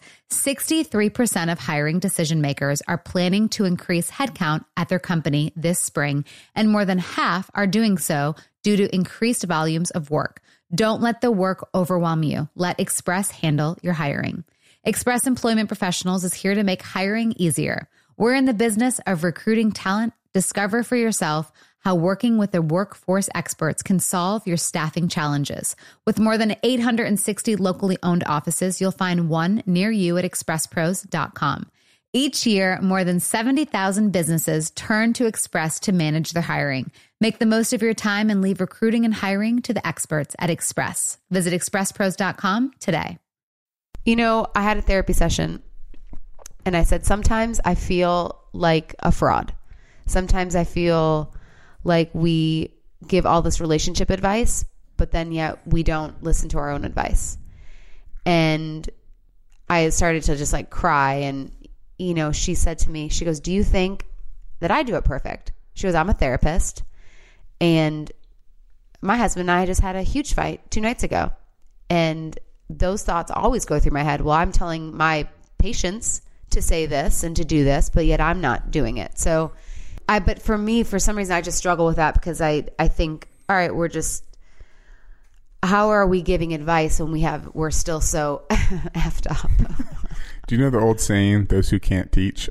63% of hiring decision makers are planning to increase headcount at their company this spring, and more than half are doing so due to increased volumes of work. Don't let the work overwhelm you. Let Express handle your hiring. Express Employment Professionals is here to make hiring easier. We're in the business of recruiting talent. Discover for yourself how working with the workforce experts can solve your staffing challenges. With more than 860 locally owned offices, you'll find one near you at expresspros.com. Each year, more than 70,000 businesses turn to Express to manage their hiring. Make the most of your time and leave recruiting and hiring to the experts at Express. Visit expresspros.com today. You know, I had a therapy session. And I said, sometimes I feel like a fraud. Sometimes I feel like we give all this relationship advice, but then yet we don't listen to our own advice. And I started to just like cry. And, you know, she said to me, she goes, do you think that I do it perfect? She goes, I'm a therapist. And my husband and I just had a huge fight 2 nights ago. And those thoughts always go through my head. Well, I'm telling my patients to say this and to do this, but yet I'm not doing it. So but for me, for some reason, I just struggle with that because I think, all right, how are we giving advice when we're still so effed up? Do you know the old saying, those who can't teach?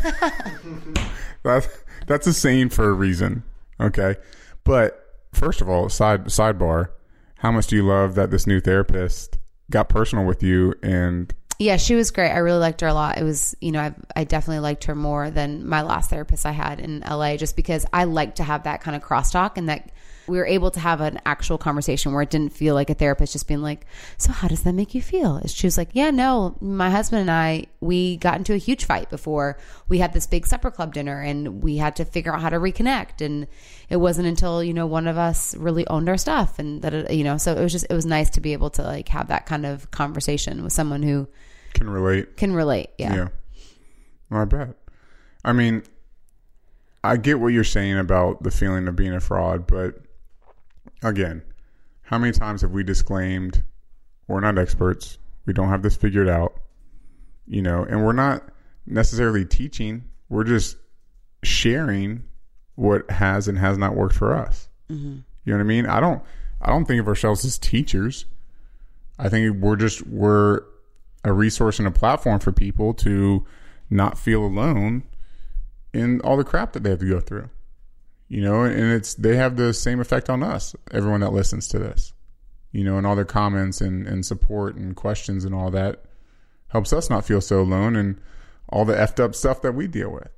That's a saying for a reason. Okay. But first of all, sidebar, how much do you love that this new therapist got personal with you? And yeah, she was great. I really liked her a lot. It was, you know, I definitely liked her more than my last therapist I had in LA, just because I like to have that kind of crosstalk, and that we were able to have an actual conversation where it didn't feel like a therapist just being like, so how does that make you feel? She was like, yeah, no, my husband and I, we got into a huge fight before we had this big supper club dinner, and we had to figure out how to reconnect. And it wasn't until, you know, one of us really owned our stuff, and that, you know, so it was nice to be able to like have that kind of conversation with someone who can relate. Yeah. Well, I bet. I mean, I get what you're saying about the feeling of being a fraud, but again, how many times have we disclaimed we're not experts, we don't have this figured out, you know, and we're not necessarily teaching, we're just sharing what has and has not worked for us. Mm-hmm. You know what I mean? I don't think of ourselves as teachers. I think we're a resource and a platform for people to not feel alone in all the crap that they have to go through, you know, and they have the same effect on us, everyone that listens to this, you know, and all their comments and support and questions and all that helps us not feel so alone and all the effed up stuff that we deal with.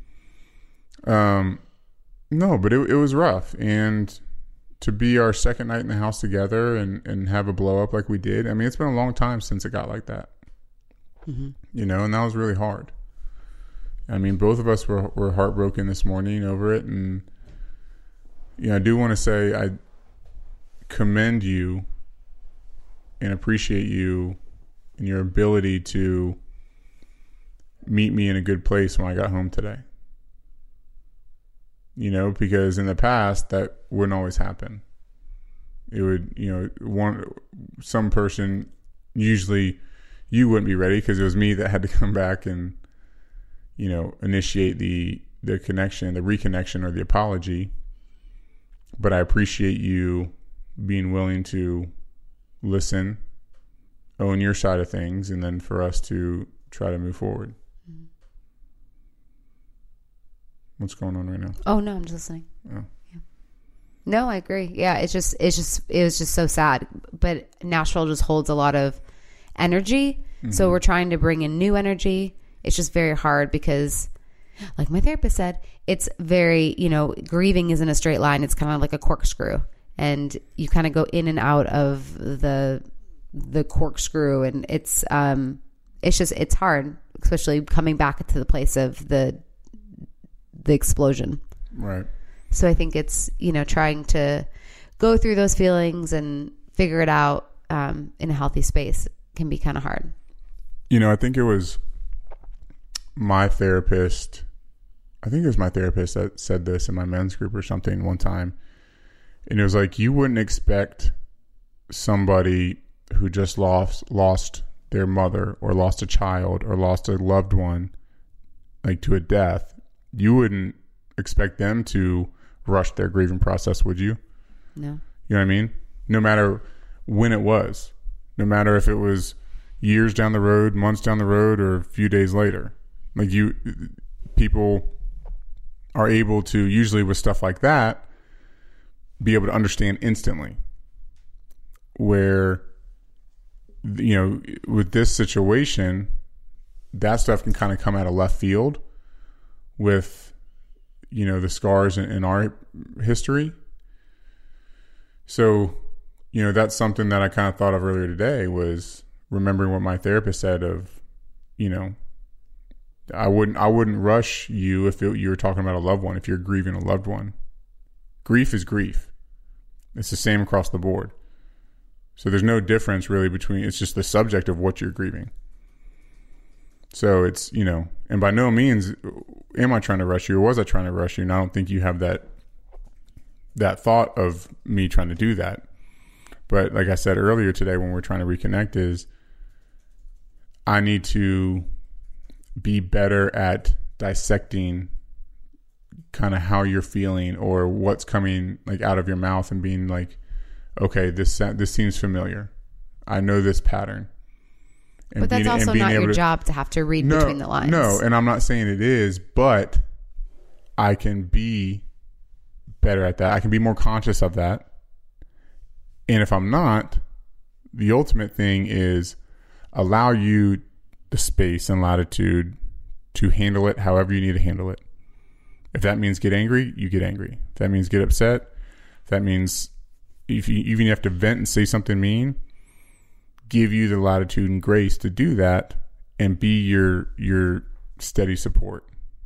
Mm-hmm. No, but it was rough. And to be our second night in the house together and have a blow up like we did. I mean, it's been a long time since it got like that, mm-hmm. you know, and that was really hard. I mean, both of us were heartbroken this morning over it. And, you know, I do want to say I commend you and appreciate you and your ability to meet me in a good place when I got home today. You know, because in the past that wouldn't always happen. It would, you know, some person, usually you wouldn't be ready because it was me that had to come back and, you know, initiate the connection, the reconnection or the apology. But I appreciate you being willing to listen, own your side of things, and then for us to try to move forward. What's going on right now? Oh, no, I'm just listening. Oh. Yeah. No, I agree. Yeah, it was just so sad. But Nashville just holds a lot of energy. Mm-hmm. So we're trying to bring in new energy. It's just very hard because, like my therapist said, it's very, you know, grieving isn't a straight line. It's kind of like a corkscrew. And you kind of go in and out of the corkscrew. And it's hard, especially coming back to the place of the explosion. Right. So I think it's, you know, trying to go through those feelings and figure it out in a healthy space can be kind of hard. You know, I think it was my therapist that said this in my men's group or something one time. And it was like, you wouldn't expect somebody who just lost their mother or lost a child or lost a loved one, like to a death. You wouldn't expect them to rush their grieving process, would you? No. You know what I mean? No matter when it was, no matter if it was years down the road, months down the road, or a few days later. Like people are able to, usually with stuff like that, be able to understand instantly. Where, you know, with this situation, that stuff can kind of come out of left field with, you know, the scars in our history. So, you know, that's something that I kind of thought of earlier today, was remembering what my therapist said of, you know, I wouldn't rush you if you were talking about a loved one, if you're grieving a loved one. Grief is grief. It's the same across the board. So there's no difference really between, it's just the subject of what you're grieving. So it's, you know, and by no means am I trying to rush you, or was I trying to rush you? And I don't think you have that thought of me trying to do that. But like I said earlier today when we're trying to reconnect is I need to be better at dissecting kind of how you're feeling or what's coming like out of your mouth and being like, okay, this seems familiar. I know this pattern. And but that's also not your job to have to read between the lines. No, and I'm not saying it is, but I can be better at that. I can be more conscious of that. And if I'm not, the ultimate thing is allow you the space and latitude to handle it however you need to handle it. If that means get angry, you get angry. If that means get upset, if that means if you even have to vent and say something mean, give you the latitude and grace to do that and be your steady support.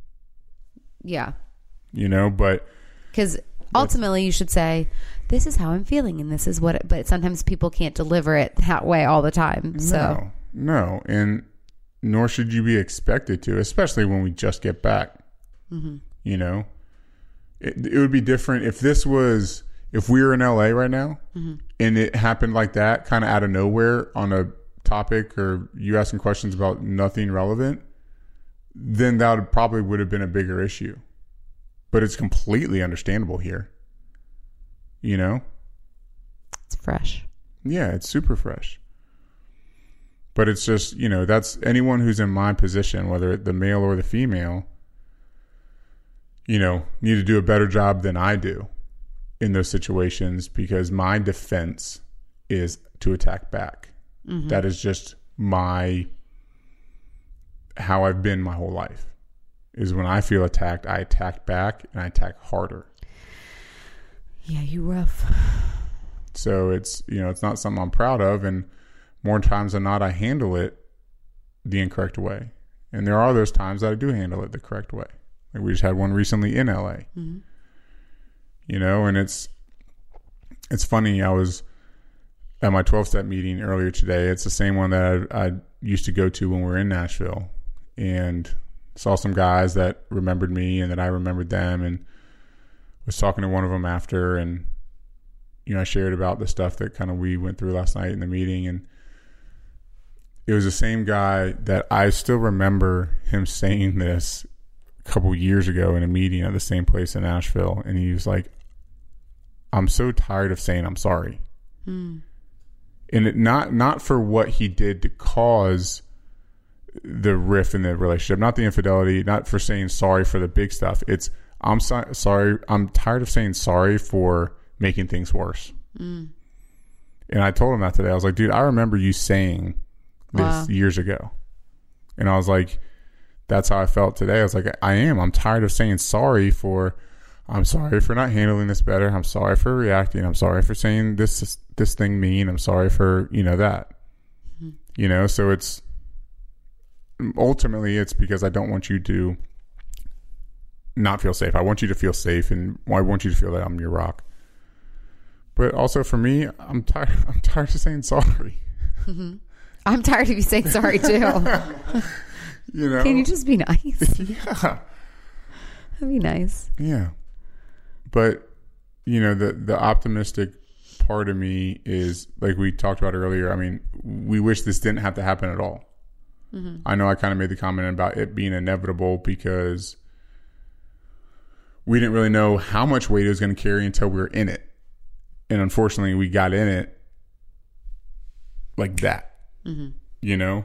Yeah. You know, but because ultimately you should say, this is how I'm feeling and this is what, but sometimes people can't deliver it that way all the time. So no. And nor should you be expected to, especially when we just get back. Mm-hmm. You know, it would be different if we were in LA right now mm-hmm. and it happened like that, kind of out of nowhere on a topic or you asking questions about nothing relevant, then that would have been a bigger issue. But it's completely understandable here. You know? It's fresh. Yeah, it's super fresh. But it's just, you know, that's anyone who's in my position, whether the male or the female, you know, need to do a better job than I do in those situations because my defense is to attack back. Mm-hmm. That is just how I've been my whole life. Is when I feel attacked, I attack back and I attack harder. Yeah, you rough. So it's, you know, it's not something I'm proud of. And more times than not, I handle it the incorrect way. And there are those times that I do handle it the correct way. Like we just had one recently in LA. Mm-hmm. You know, and it's funny. I was at my 12-step meeting earlier today. It's the same one that I used to go to when we were in Nashville. And saw some guys that remembered me and that I remembered them and was talking to one of them after. And, you know, I shared about the stuff that kind of we went through last night in the meeting. And it was the same guy that I still remember him saying this a couple years ago in a meeting at the same place in Nashville. And he was like, I'm so tired of saying I'm sorry. And it not for what he did to cause the rift in the relationship, not the infidelity, not for saying sorry for the big stuff. It's I'm sorry. I'm tired of saying sorry for making things worse. And I told him that today. I was like, dude, I remember you saying this years ago. And I was like, that's how I felt today. I was like, I'm tired of saying I'm sorry for not handling this better. I'm sorry for reacting. I'm sorry for saying this thing mean. I'm sorry for, you know, that, you know, so ultimately it's because I don't want you to not feel safe. I want you to feel safe and I want you to feel that I'm your rock. But also for me, I'm tired of saying sorry. Mm-hmm. I'm tired of you saying sorry too. You know? Can you just be nice? Yeah. That'd be nice. Yeah. But, you know, the optimistic part of me is, like we talked about earlier, I mean, we wish this didn't have to happen at all. Mm-hmm. I know I kind of made the comment about it being inevitable because we didn't really know how much weight it was going to carry until we were in it. And unfortunately, we got in it like that, you know?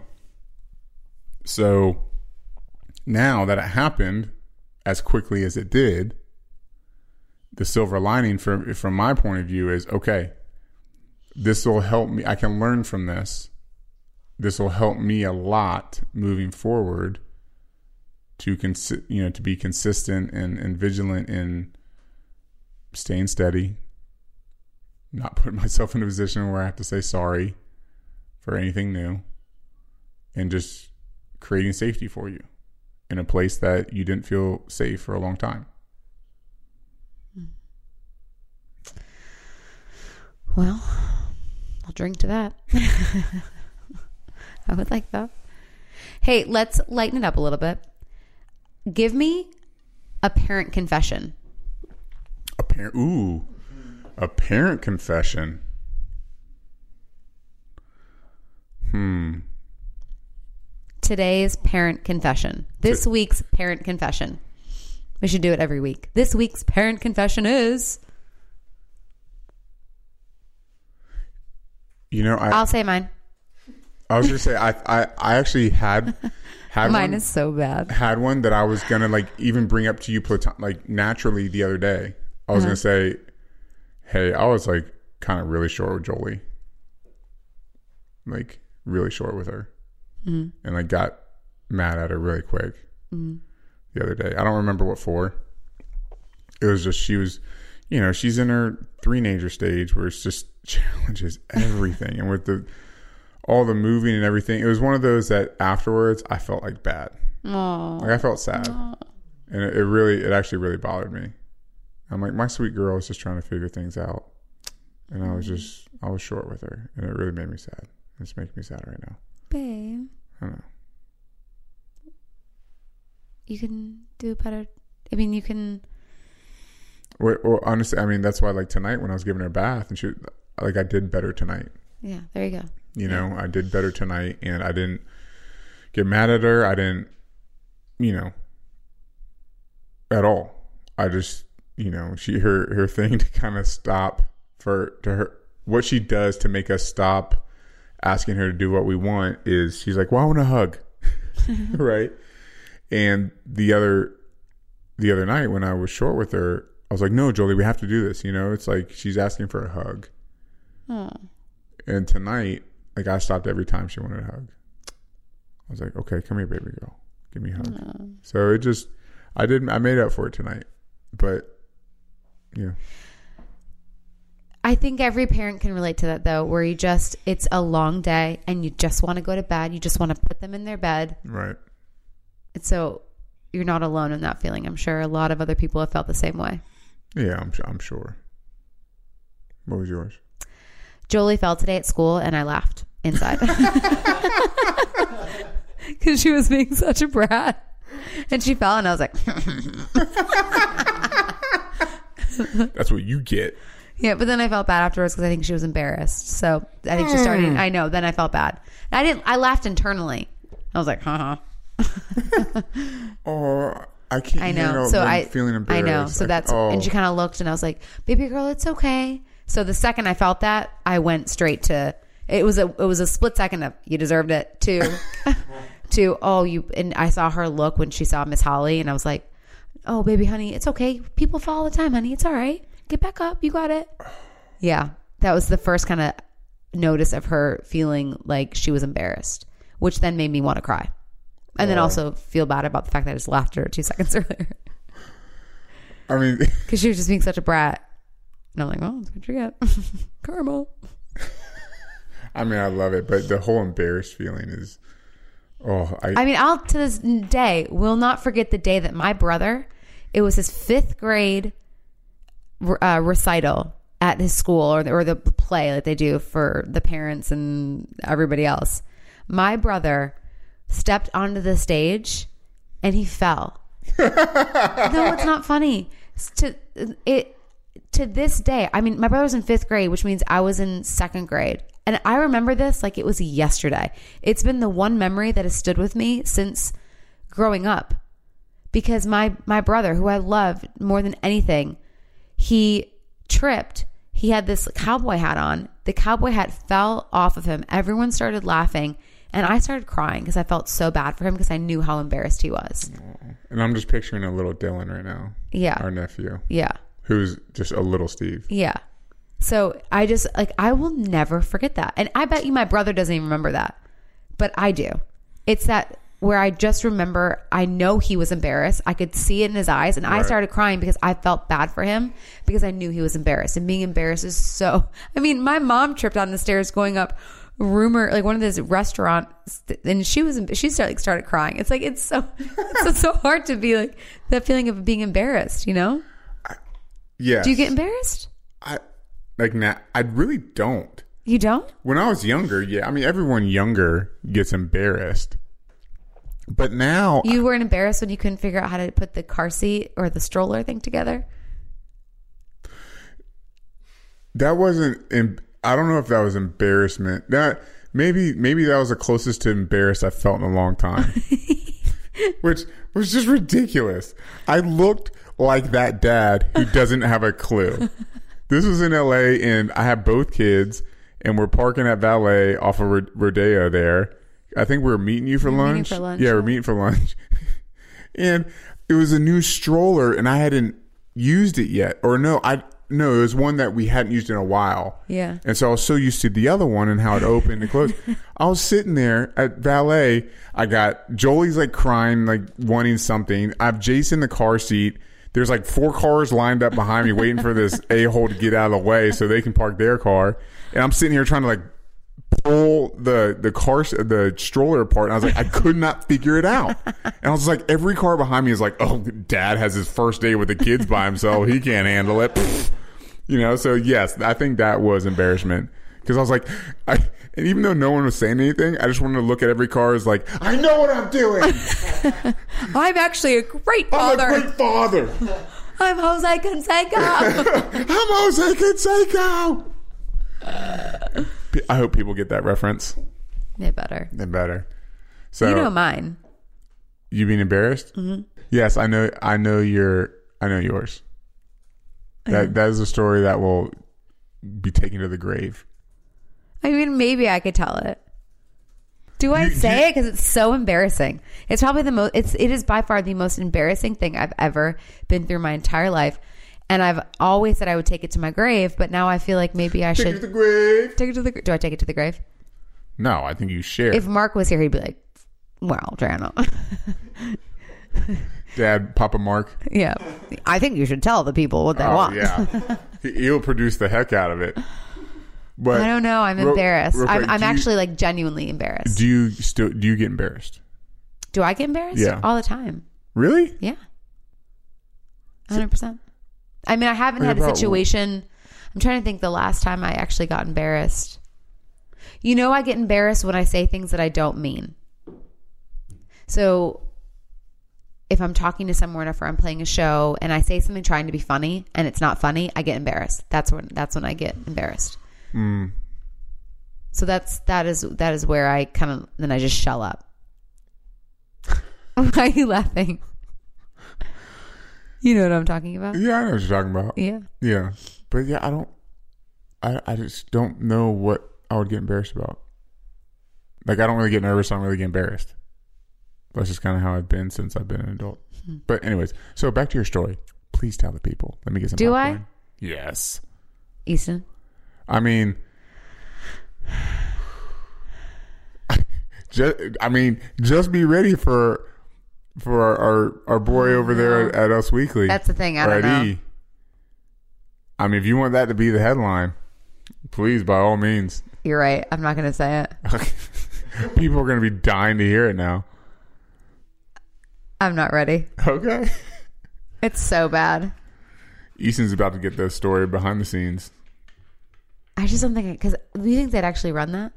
So now that it happened as quickly as it did, the silver lining from my point of view is, okay, this will help me. I can learn from this. This will help me a lot moving forward to be consistent and vigilant in staying steady, not putting myself in a position where I have to say sorry for anything new, and just creating safety for you in a place that you didn't feel safe for a long time. Well, I'll drink to that. I would like that. Hey, let's lighten it up a little bit. Give me a parent confession. A parent confession. Today's parent confession. This week's parent confession. We should do it every week. This week's parent confession is... I'll say mine. I was going to say, I actually had mine one, is so bad. Had one that I was going to like even bring up to you naturally the other day. I was going to say, hey, I was like kind of really short with Jolie. Like really short with her. And like got mad at her really quick the other day. I don't remember what for. It was just, she was, she's in her teenager stage where it's just challenges everything. And with all the moving and everything, it was one of those that afterwards I felt like bad. Aww. Like I felt sad. Aww. And it actually really bothered me. I'm like, my sweet girl was just trying to figure things out. And I was short with her. And it really made me sad. It's making me sad right now. Babe. I don't know. You can do better. I mean, you can... Well, honestly, I mean, that's why like tonight when I was giving her a bath and I did better tonight. Yeah, there you go. I did better tonight and I didn't get mad at her. I didn't, at all. I just, her thing to kind of stop what she does to make us stop asking her to do what we want is she's like, well, I want a hug. Right. And the other night when I was short with her, I was like, no, Jolie, we have to do this. It's like she's asking for a hug. Oh. And tonight, like I stopped every time she wanted a hug. I was like, okay, come here, baby girl. Give me a hug. Oh. So I made up for it tonight. But, yeah. I think every parent can relate to that though, where it's a long day and you just want to go to bed. You just want to put them in their bed. Right. And so you're not alone in that feeling. I'm sure a lot of other people have felt the same way. Yeah, I'm sure. What was yours? Jolie fell today at school and I laughed inside. Because she was being such a brat. And she fell and I was like... That's what you get. Yeah, but then I felt bad afterwards because I think she was embarrassed. So I think she started... I know, then I felt bad. I laughed internally. I was like, Oh, I can't. I know. So feeling embarrassed. I know. So that's... And she kind of looked and I was like, baby girl, it's okay. So the second I felt that, I went straight to... It was a split second of, you deserved it, and I saw her look when she saw Miss Holly and I was like, oh, baby, honey, it's okay. People fall all the time, honey. It's all right. Get back up. You got it. Yeah. That was the first kind of notice of her feeling like she was embarrassed, which then made me want to cry. And then also feel bad about the fact that I just laughed at her 2 seconds earlier. I mean... Because she was just being such a brat. And I'm like, well, that's what you get. Karma. I mean, I love it, but the whole embarrassed feeling is... I'll to this day will not forget the day that my brother, it was his 5th grade recital at his school or the play that they do for the parents and everybody else. My brother stepped onto the stage and he fell. No, it's not funny. To this day, I mean, my brother was in 5th grade, which means I was in 2nd grade. And I remember this like it was yesterday. It's been the one memory that has stood with me since growing up. Because my brother, who I loved more than anything, he tripped. He had this cowboy hat on. The cowboy hat fell off of him. Everyone started laughing. And I started crying because I felt so bad for him because I knew how embarrassed he was. And I'm just picturing a little Dylan right now. Yeah. Our nephew. Yeah. Who's just a little Steve. Yeah. So I just I will never forget that. And I bet you my brother doesn't even remember that. But I do. It's that where I just remember, I know he was embarrassed. I could see it in his eyes. And I started crying because I felt bad for him because I knew he was embarrassed. And being embarrassed is so... I mean, my mom tripped on the stairs going up one of those restaurants, and she started crying. It's like, it's so hard to be like that feeling of being embarrassed, Yeah. Do you get embarrassed? Like now, I really don't. You don't? When I was younger, yeah. I mean, everyone younger gets embarrassed. But now... You weren't embarrassed when you couldn't figure out how to put the car seat or the stroller thing together? That wasn't... I don't know if that was embarrassment. Maybe that was the closest to embarrassed I felt in a long time. Which was just ridiculous. I looked like that dad who doesn't have a clue. This was in LA, and I have both kids, and we're parking at valet off of Rodeo there. I think we were meeting you for lunch. Yeah, we're meeting for lunch. And it was a new stroller, and I hadn't used it yet. Or no, it was one that we hadn't used in a while. Yeah. And so I was so used to the other one and how it opened and closed. I was sitting there at valet. I got Jolie's like crying, like wanting something. I have Jason in the car seat. There's like 4 cars lined up behind me waiting for this a-hole to get out of the way so they can park their car. And I'm sitting here trying to like pull the stroller apart, and I was like, I could not figure it out. And I was like, every car behind me is like, oh, dad has his first day with the kids by himself, he can't handle it. So yes, I think that was embarrassment, because I was like, and even though no one was saying anything, I just wanted to look at every car as like, I know what I'm doing. I'm actually a great father. I'm a great father. I'm Jose Canseco. I'm Jose Canseco. I hope people get that reference. They better. So you know mine. You being embarrassed? Mm-hmm. Yes, I know yours. That is a story that will be taken to the grave. I mean, maybe I could tell it. Do I say it? Because it's so embarrassing. It's probably it is by far the most embarrassing thing I've ever been through my entire life. And I've always said I would take it to my grave, but now I feel like maybe I should take it to the grave. Do I take it to the grave? No, I think you share. If Mark was here, he'd be like, well, Joanna. Dad, Papa Mark. Yeah. I think you should tell the people what they want. Yeah. He'll produce the heck out of it. But I don't know. I'm embarrassed. Real quick, I'm actually like genuinely embarrassed. Do you get embarrassed? Do I get embarrassed? Yeah. All the time. Really? Yeah. 100%. I mean, I haven't had a situation. I'm trying to think the last time I actually got embarrassed. I get embarrassed when I say things that I don't mean. So if I'm talking to someone or if I'm playing a show and I say something trying to be funny and it's not funny, I get embarrassed. That's when I get embarrassed. Mm. So that is where I then I just shell up. Why are you laughing? You know what I'm talking about? Yeah, I know what you're talking about. Yeah. Yeah. But yeah, I just don't know what I would get embarrassed about. Like, I don't really get nervous. I don't really get embarrassed. That's just kind of how I've been since I've been an adult. Mm-hmm. But anyways, so back to your story. Please tell the people. Let me get some popcorn. I? Yes. Easton? I mean, just be ready for our boy over there at Us Weekly. That's the thing. I don't know. I mean, if you want that to be the headline, please, by all means. You're right. I'm not going to say it. People are going to be dying to hear it now. I'm not ready. Okay. It's so bad. Easton's about to get the story behind the scenes. I just don't think because do you think they'd actually run that?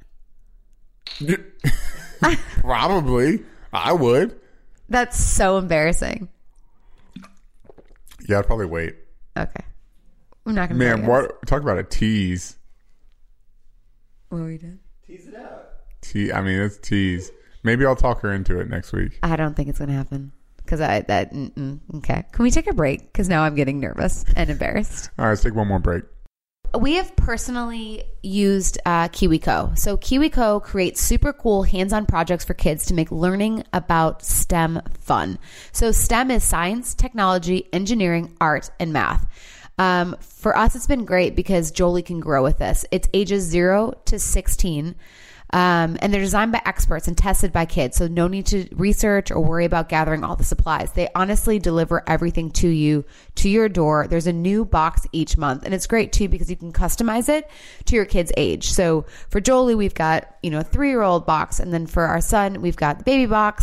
Probably. I would. That's so embarrassing. Yeah, I'd probably wait. Okay. I'm not going to. Man, what? Talk about a tease. What were you doing? Tease it out. It's tease. Maybe I'll talk her into it next week. I don't think it's going to happen. Because okay. Can we take a break? Because now I'm getting nervous and embarrassed. All right, let's take one more break. We have personally used KiwiCo. So KiwiCo creates super cool hands-on projects for kids to make learning about STEM fun. So STEM is science, technology, engineering, art, and math. For us, it's been great because Jolie can grow with this. It's ages 0 to 16. And they're designed by experts and tested by kids. So no need to research or worry about gathering all the supplies. They honestly deliver everything to you, to your door. There's a new box each month. And it's great too, because you can customize it to your kid's age. So for Jolie, we've got, a 3-year-old box. And then for our son, we've got the baby box.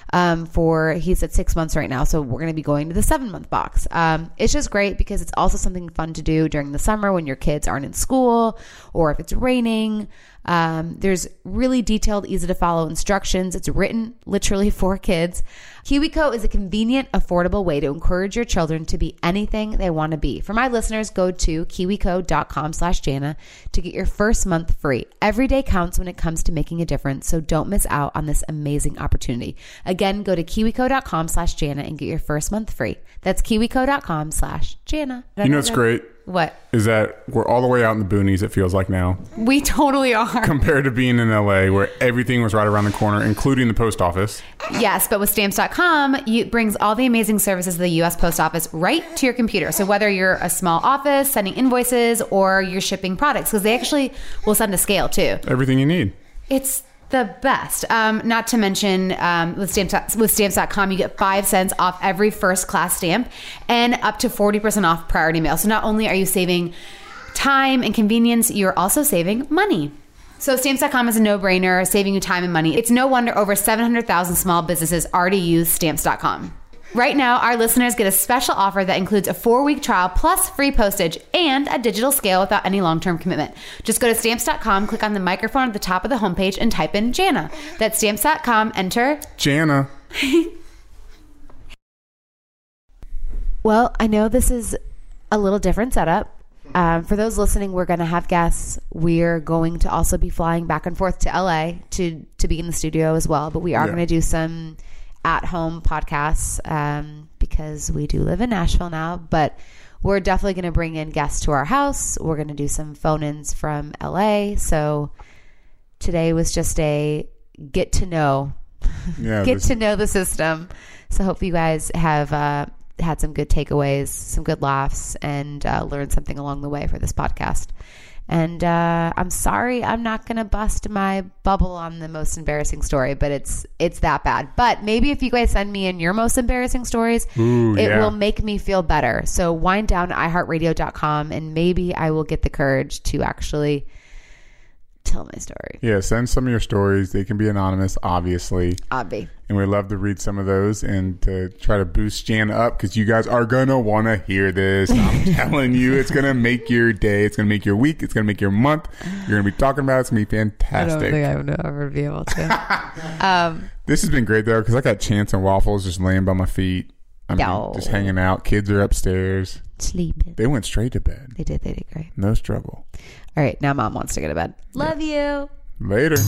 he's at 6 months right now. So we're going to be going to the 7-month box. It's just great because it's also something fun to do during the summer when your kids aren't in school or if it's raining. There's really detailed, easy to follow instructions. It's written literally for kids. KiwiCo is a convenient, affordable way to encourage your children to be anything they want to be. For my listeners, go to kiwico.com/Jana to get your first month free. Every day counts when it comes to making a difference, so don't miss out on this amazing opportunity. Again, go to kiwico.com/Jana and get your first month free. That's kiwico.com/Jana. You know what's great? What? Is that we're all the way out in the boonies, it feels like now. We totally are. Compared to being in LA where everything was right around the corner, including the post office. Yes, but with Stamps.com, it brings all the amazing services of the U.S. Post Office right to your computer. So whether you're a small office sending invoices or you're shipping products, because they actually will send to scale too. Everything you need. It's the best. Not to mention with Stamps.com, you get 5 cents off every first class stamp and up to 40% off priority mail. So not only are you saving time and convenience, you're also saving money. So Stamps.com is a no-brainer, saving you time and money. It's no wonder over 700,000 small businesses already use Stamps.com. Right now, our listeners get a special offer that includes a 4-week trial plus free postage and a digital scale without any long-term commitment. Just go to Stamps.com, click on the microphone at the top of the homepage, and type in Jana. That's Stamps.com, enter Jana. Well, I know this is a little different setup. For those listening, we're going to have guests. We're going to also be flying back and forth to LA to be in the studio as well. But we are going to do some at-home podcasts because we do live in Nashville now. But we're definitely going to bring in guests to our house. We're going to do some phone-ins from LA. So today was just a get to know the system. So hope you guys have had some good takeaways, some good laughs, and learned something along the way for this podcast. And I'm sorry I'm not going to bust my bubble on the most embarrassing story, but it's that bad. But maybe if you guys send me in your most embarrassing stories, it will make me feel better. So wind down to iHeartRadio.com, and maybe I will get the courage to actually tell my story. Yeah, send some of your stories. They can be anonymous, obviously. And we'd love to read some of those and to try to boost Jana up because you guys are going to want to hear this. I'm telling you, it's going to make your day. It's going to make your week. It's going to make your month. You're going to be talking about it. It's going to be fantastic. I don't think I'm ever going to be able to. This has been great, though, because I got Chance and Waffles just laying by my feet. Just hanging out. Kids are upstairs. Sleeping. They went straight to bed. They did great. No struggle. All right, now Mom wants to go to bed. Love you. Later.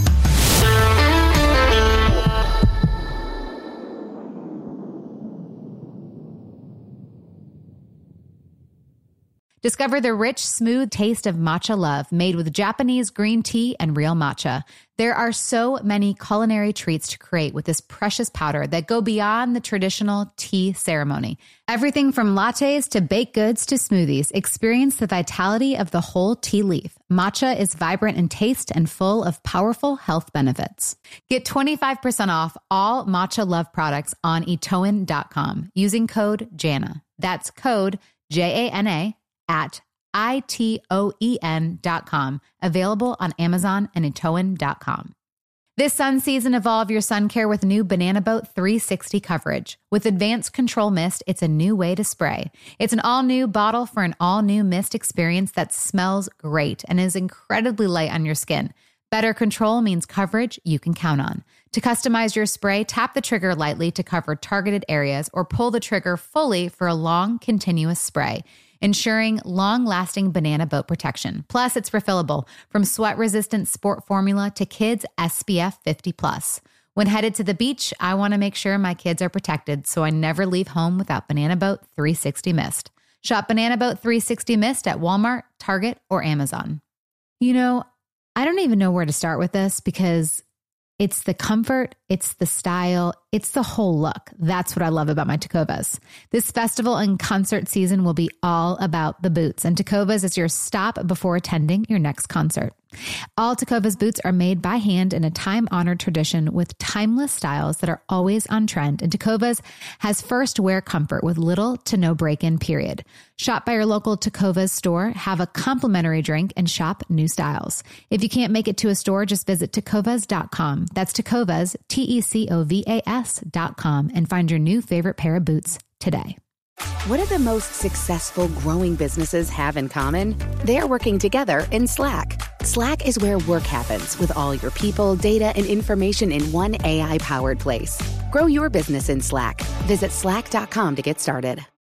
Discover the rich, smooth taste of matcha love made with Japanese green tea and real matcha. There are so many culinary treats to create with this precious powder that go beyond the traditional tea ceremony. Everything from lattes to baked goods to smoothies. Experience the vitality of the whole tea leaf. Matcha is vibrant in taste and full of powerful health benefits. Get 25% off all Matcha Love products on itoen.com using code JANA. That's code JANA at itoen.com. Available on Amazon and itoen.com. This sun season, evolve your sun care with new Banana Boat 360 coverage. With advanced control mist, it's a new way to spray. It's an all-new bottle for an all-new mist experience that smells great and is incredibly light on your skin. Better control means coverage you can count on. To customize your spray, tap the trigger lightly to cover targeted areas or pull the trigger fully for a long, continuous spray, ensuring long-lasting Banana Boat protection. Plus, it's refillable from sweat-resistant sport formula to kids SPF 50+. When headed to the beach, I want to make sure my kids are protected, so I never leave home without Banana Boat 360 Mist. Shop Banana Boat 360 Mist at Walmart, Target, or Amazon. You know, I don't even know where to start with this because it's the comfort, it's the style, it's the whole look. That's what I love about my Tecovas. This festival and concert season will be all about the boots, and Tecovas is your stop before attending your next concert. All Tecovas boots are made by hand in a time-honored tradition with timeless styles that are always on trend, and Tecovas has first wear comfort with little to no break-in period. Shop by your local Tecovas store, have a complimentary drink, and shop new styles. If you can't make it to a store, just visit tecovas.com. That's Tecovas, TECOVAS.com and find your new favorite pair of boots today. What do the most successful growing businesses have in common? They're working together in Slack. Slack is where work happens with all your people, data, and information in one AI-powered place. Grow your business in Slack. Visit slack.com to get started.